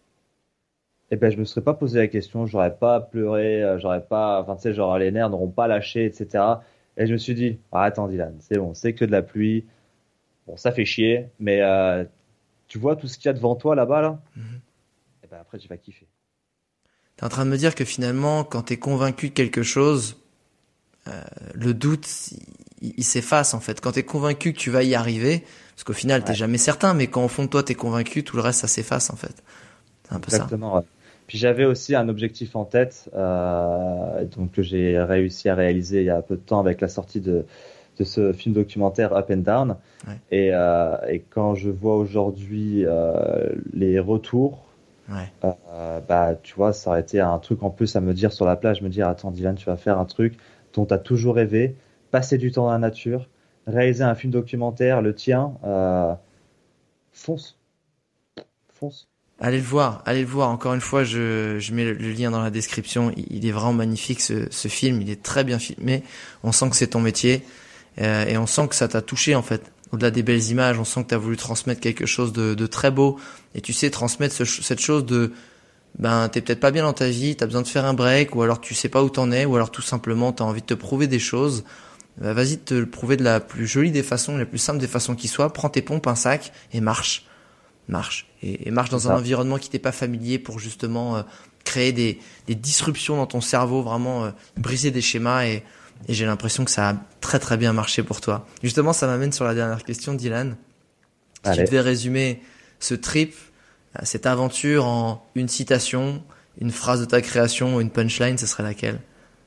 C: eh ben je me serais pas posé la question, j'aurais pas pleuré, euh, j'aurais pas, enfin tu sais, genre les nerfs n'auront pas lâché, et cetera. Et je me suis dit, ah, attends Dylan, c'est bon, c'est que de la pluie, bon ça fait chier, mais euh, tu vois tout ce qu'il y a devant toi là-bas là, mm-hmm. Et ben après tu vas kiffer.
A: T'es en train de me dire que finalement, quand t'es convaincu de quelque chose, euh, le doute, il, il s'efface en fait. Quand t'es convaincu que tu vas y arriver, parce qu'au final t'es ouais. jamais certain, mais quand au fond de toi t'es convaincu, tout le reste ça s'efface en fait. C'est un peu
C: Exactement,
A: ça.
C: Ouais. Puis j'avais aussi un objectif en tête, euh, donc que j'ai réussi à réaliser il y a peu de temps avec la sortie de, de ce film documentaire Up and Down.
A: Ouais.
C: Et, euh, et quand je vois aujourd'hui euh, les retours,
A: ouais.
C: euh, bah tu vois, ça aurait été un truc en plus à me dire sur la plage, me dire attends Dylan, tu vas faire un truc dont tu as toujours rêvé, passer du temps dans la nature, réaliser un film documentaire, le tien, euh, fonce, fonce.
A: Allez le voir, allez le voir. Encore une fois, je, je mets le, le lien dans la description. Il, il est vraiment magnifique ce, ce film. Il est très bien filmé. On sent que c'est ton métier euh, et on sent que ça t'a touché en fait. Au-delà des belles images, on sent que t'as voulu transmettre quelque chose de, de très beau. Et tu sais transmettre ce, cette chose de, ben t'es peut-être pas bien dans ta vie, t'as besoin de faire un break, ou alors tu sais pas où t'en es, ou alors tout simplement t'as envie de te prouver des choses. Ben, vas-y te le prouver de la plus jolie des façons, la plus simple des façons qui soit. Prends tes pompes, un sac et marche. Marche et, et marche dans un environnement qui t'est pas familier pour justement euh, créer des, des disruptions dans ton cerveau, vraiment euh, briser des schémas et, et j'ai l'impression que ça a très très bien marché pour toi. Justement, ça m'amène sur la dernière question, Dylan. Si
C: Allez.
A: tu devais résumer ce trip, euh, cette aventure en une citation, une phrase de ta création ou une punchline, ce serait laquelle?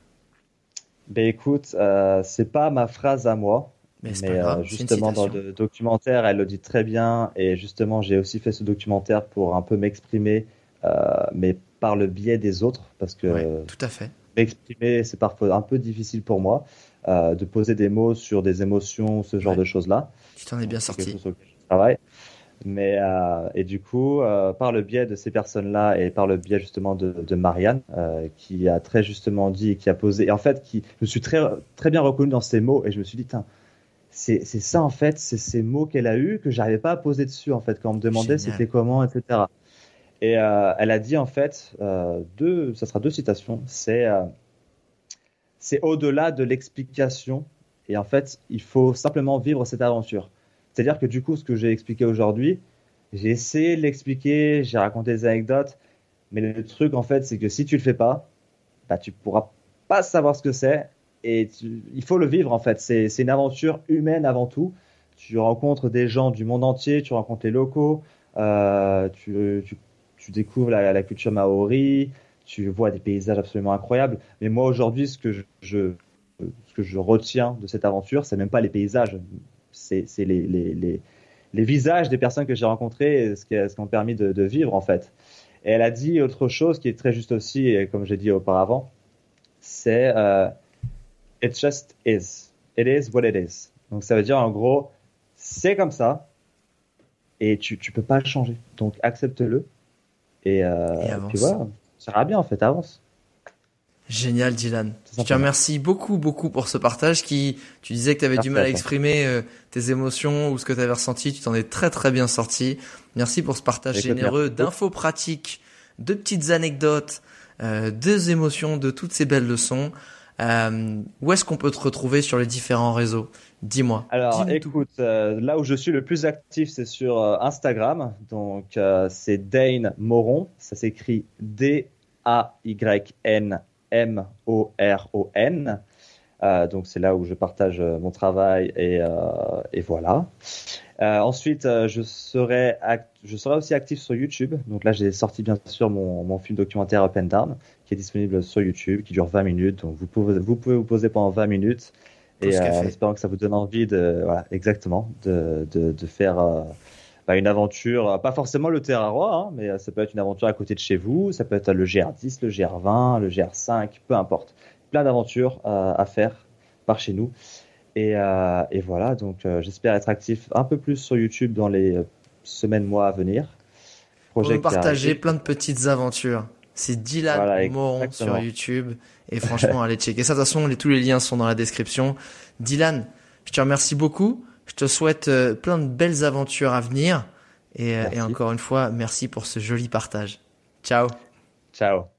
C: Ben écoute, euh, c'est pas ma phrase à moi.
A: Mais,
C: mais
A: grave,
C: euh, justement dans le documentaire elle le dit très bien et justement j'ai aussi fait ce documentaire pour un peu m'exprimer euh, mais par le biais des autres parce que
A: ouais, tout à fait.
C: m'exprimer c'est parfois un peu difficile pour moi euh, de poser des mots sur des émotions ce genre
A: ouais.
C: de choses là.
A: Tu t'en es bien sorti.
C: C'est quelque chose sur lequel je travaille. Mais euh, et du coup euh, par le biais de ces personnes là et par le biais justement de, de Marianne euh, qui a très justement dit et qui a posé et en fait qui je me suis très très bien reconnu dans ces mots et je me suis dit tiens C'est, c'est ça en fait, c'est ces mots qu'elle a eu que j'arrivais pas à poser dessus en fait quand on me demandait Génial. C'était comment, et cetera. Et euh, elle a dit en fait euh, deux, ça sera deux citations. C'est euh, c'est au-delà de l'explication et en fait il faut simplement vivre cette aventure. C'est-à-dire que du coup ce que j'ai expliqué aujourd'hui, j'ai essayé de l'expliquer, j'ai raconté des anecdotes, mais le truc en fait c'est que si tu le fais pas, bah tu pourras pas savoir ce que c'est. Et tu, il faut le vivre en fait, c'est, c'est une aventure humaine avant tout. Tu rencontres des gens du monde entier, tu rencontres les locaux, euh, tu, tu, tu découvres la, la culture maori, tu vois des paysages absolument incroyables. Mais moi aujourd'hui, ce que je, je, ce que je retiens de cette aventure, c'est même pas les paysages, c'est, c'est les, les, les, les visages des personnes que j'ai rencontrées, et ce qui, ce qui m'ont permis de, de vivre en fait. Et elle a dit autre chose qui est très juste aussi, et comme j'ai dit auparavant, c'est euh, It just is. It is what it is. Donc ça veut dire en gros, c'est comme ça et tu tu peux pas le changer. Donc accepte-le et, euh,
A: et avance.
C: Puis voilà, ça ira bien en fait, avance.
A: Génial Dylan. Je te remercie beaucoup beaucoup pour ce partage qui tu disais que tu avais du mal à exprimer euh, tes émotions ou ce que tu avais ressenti, tu t'en es très très bien sorti. Merci pour ce partage Écoute, généreux merci. D'infos pratiques, de petites anecdotes, euh, deux émotions, de toutes ces belles leçons. Euh, où est-ce qu'on peut te retrouver sur les différents réseaux? Dis-moi.
C: Alors,
A: Dis-nous
C: écoute, euh, là où je suis le plus actif, c'est sur euh, Instagram. Donc, euh, c'est Dane Moron. Ça s'écrit D A Y N M O R O N. Euh, donc, c'est là où je partage euh, mon travail et, euh, et voilà. Euh, ensuite, euh, je serai act- je serai aussi actif sur YouTube. Donc là, j'ai sorti bien sûr mon, mon film documentaire Up and Down, qui est disponible sur YouTube, qui dure vingt minutes. Donc vous pouvez vous pouvez vous poser pendant vingt minutes et euh, en espérant que ça vous donne envie de voilà exactement de de, de faire euh, bah, une aventure, pas forcément le Terra Roi, hein, mais ça peut être une aventure à côté de chez vous. Ça peut être le G R dix, le G R vingt, le G R cinq, peu importe. Plein d'aventures euh, à faire par chez nous. Et, euh, et voilà, donc euh, j'espère être actif un peu plus sur YouTube dans les semaines, mois à venir. projet
A: pour nous partager
C: arrive.
A: plein de petites aventures. C'est Dylan
C: Voilà,
A: Moron
C: exactement.
A: sur YouTube. Et franchement, allez checker ça. De toute façon, les, tous les liens sont dans la description. Dylan, je te remercie beaucoup. Je te souhaite euh, plein de belles aventures à venir. Et, euh, et encore une fois, merci pour ce joli partage. Ciao.
C: Ciao.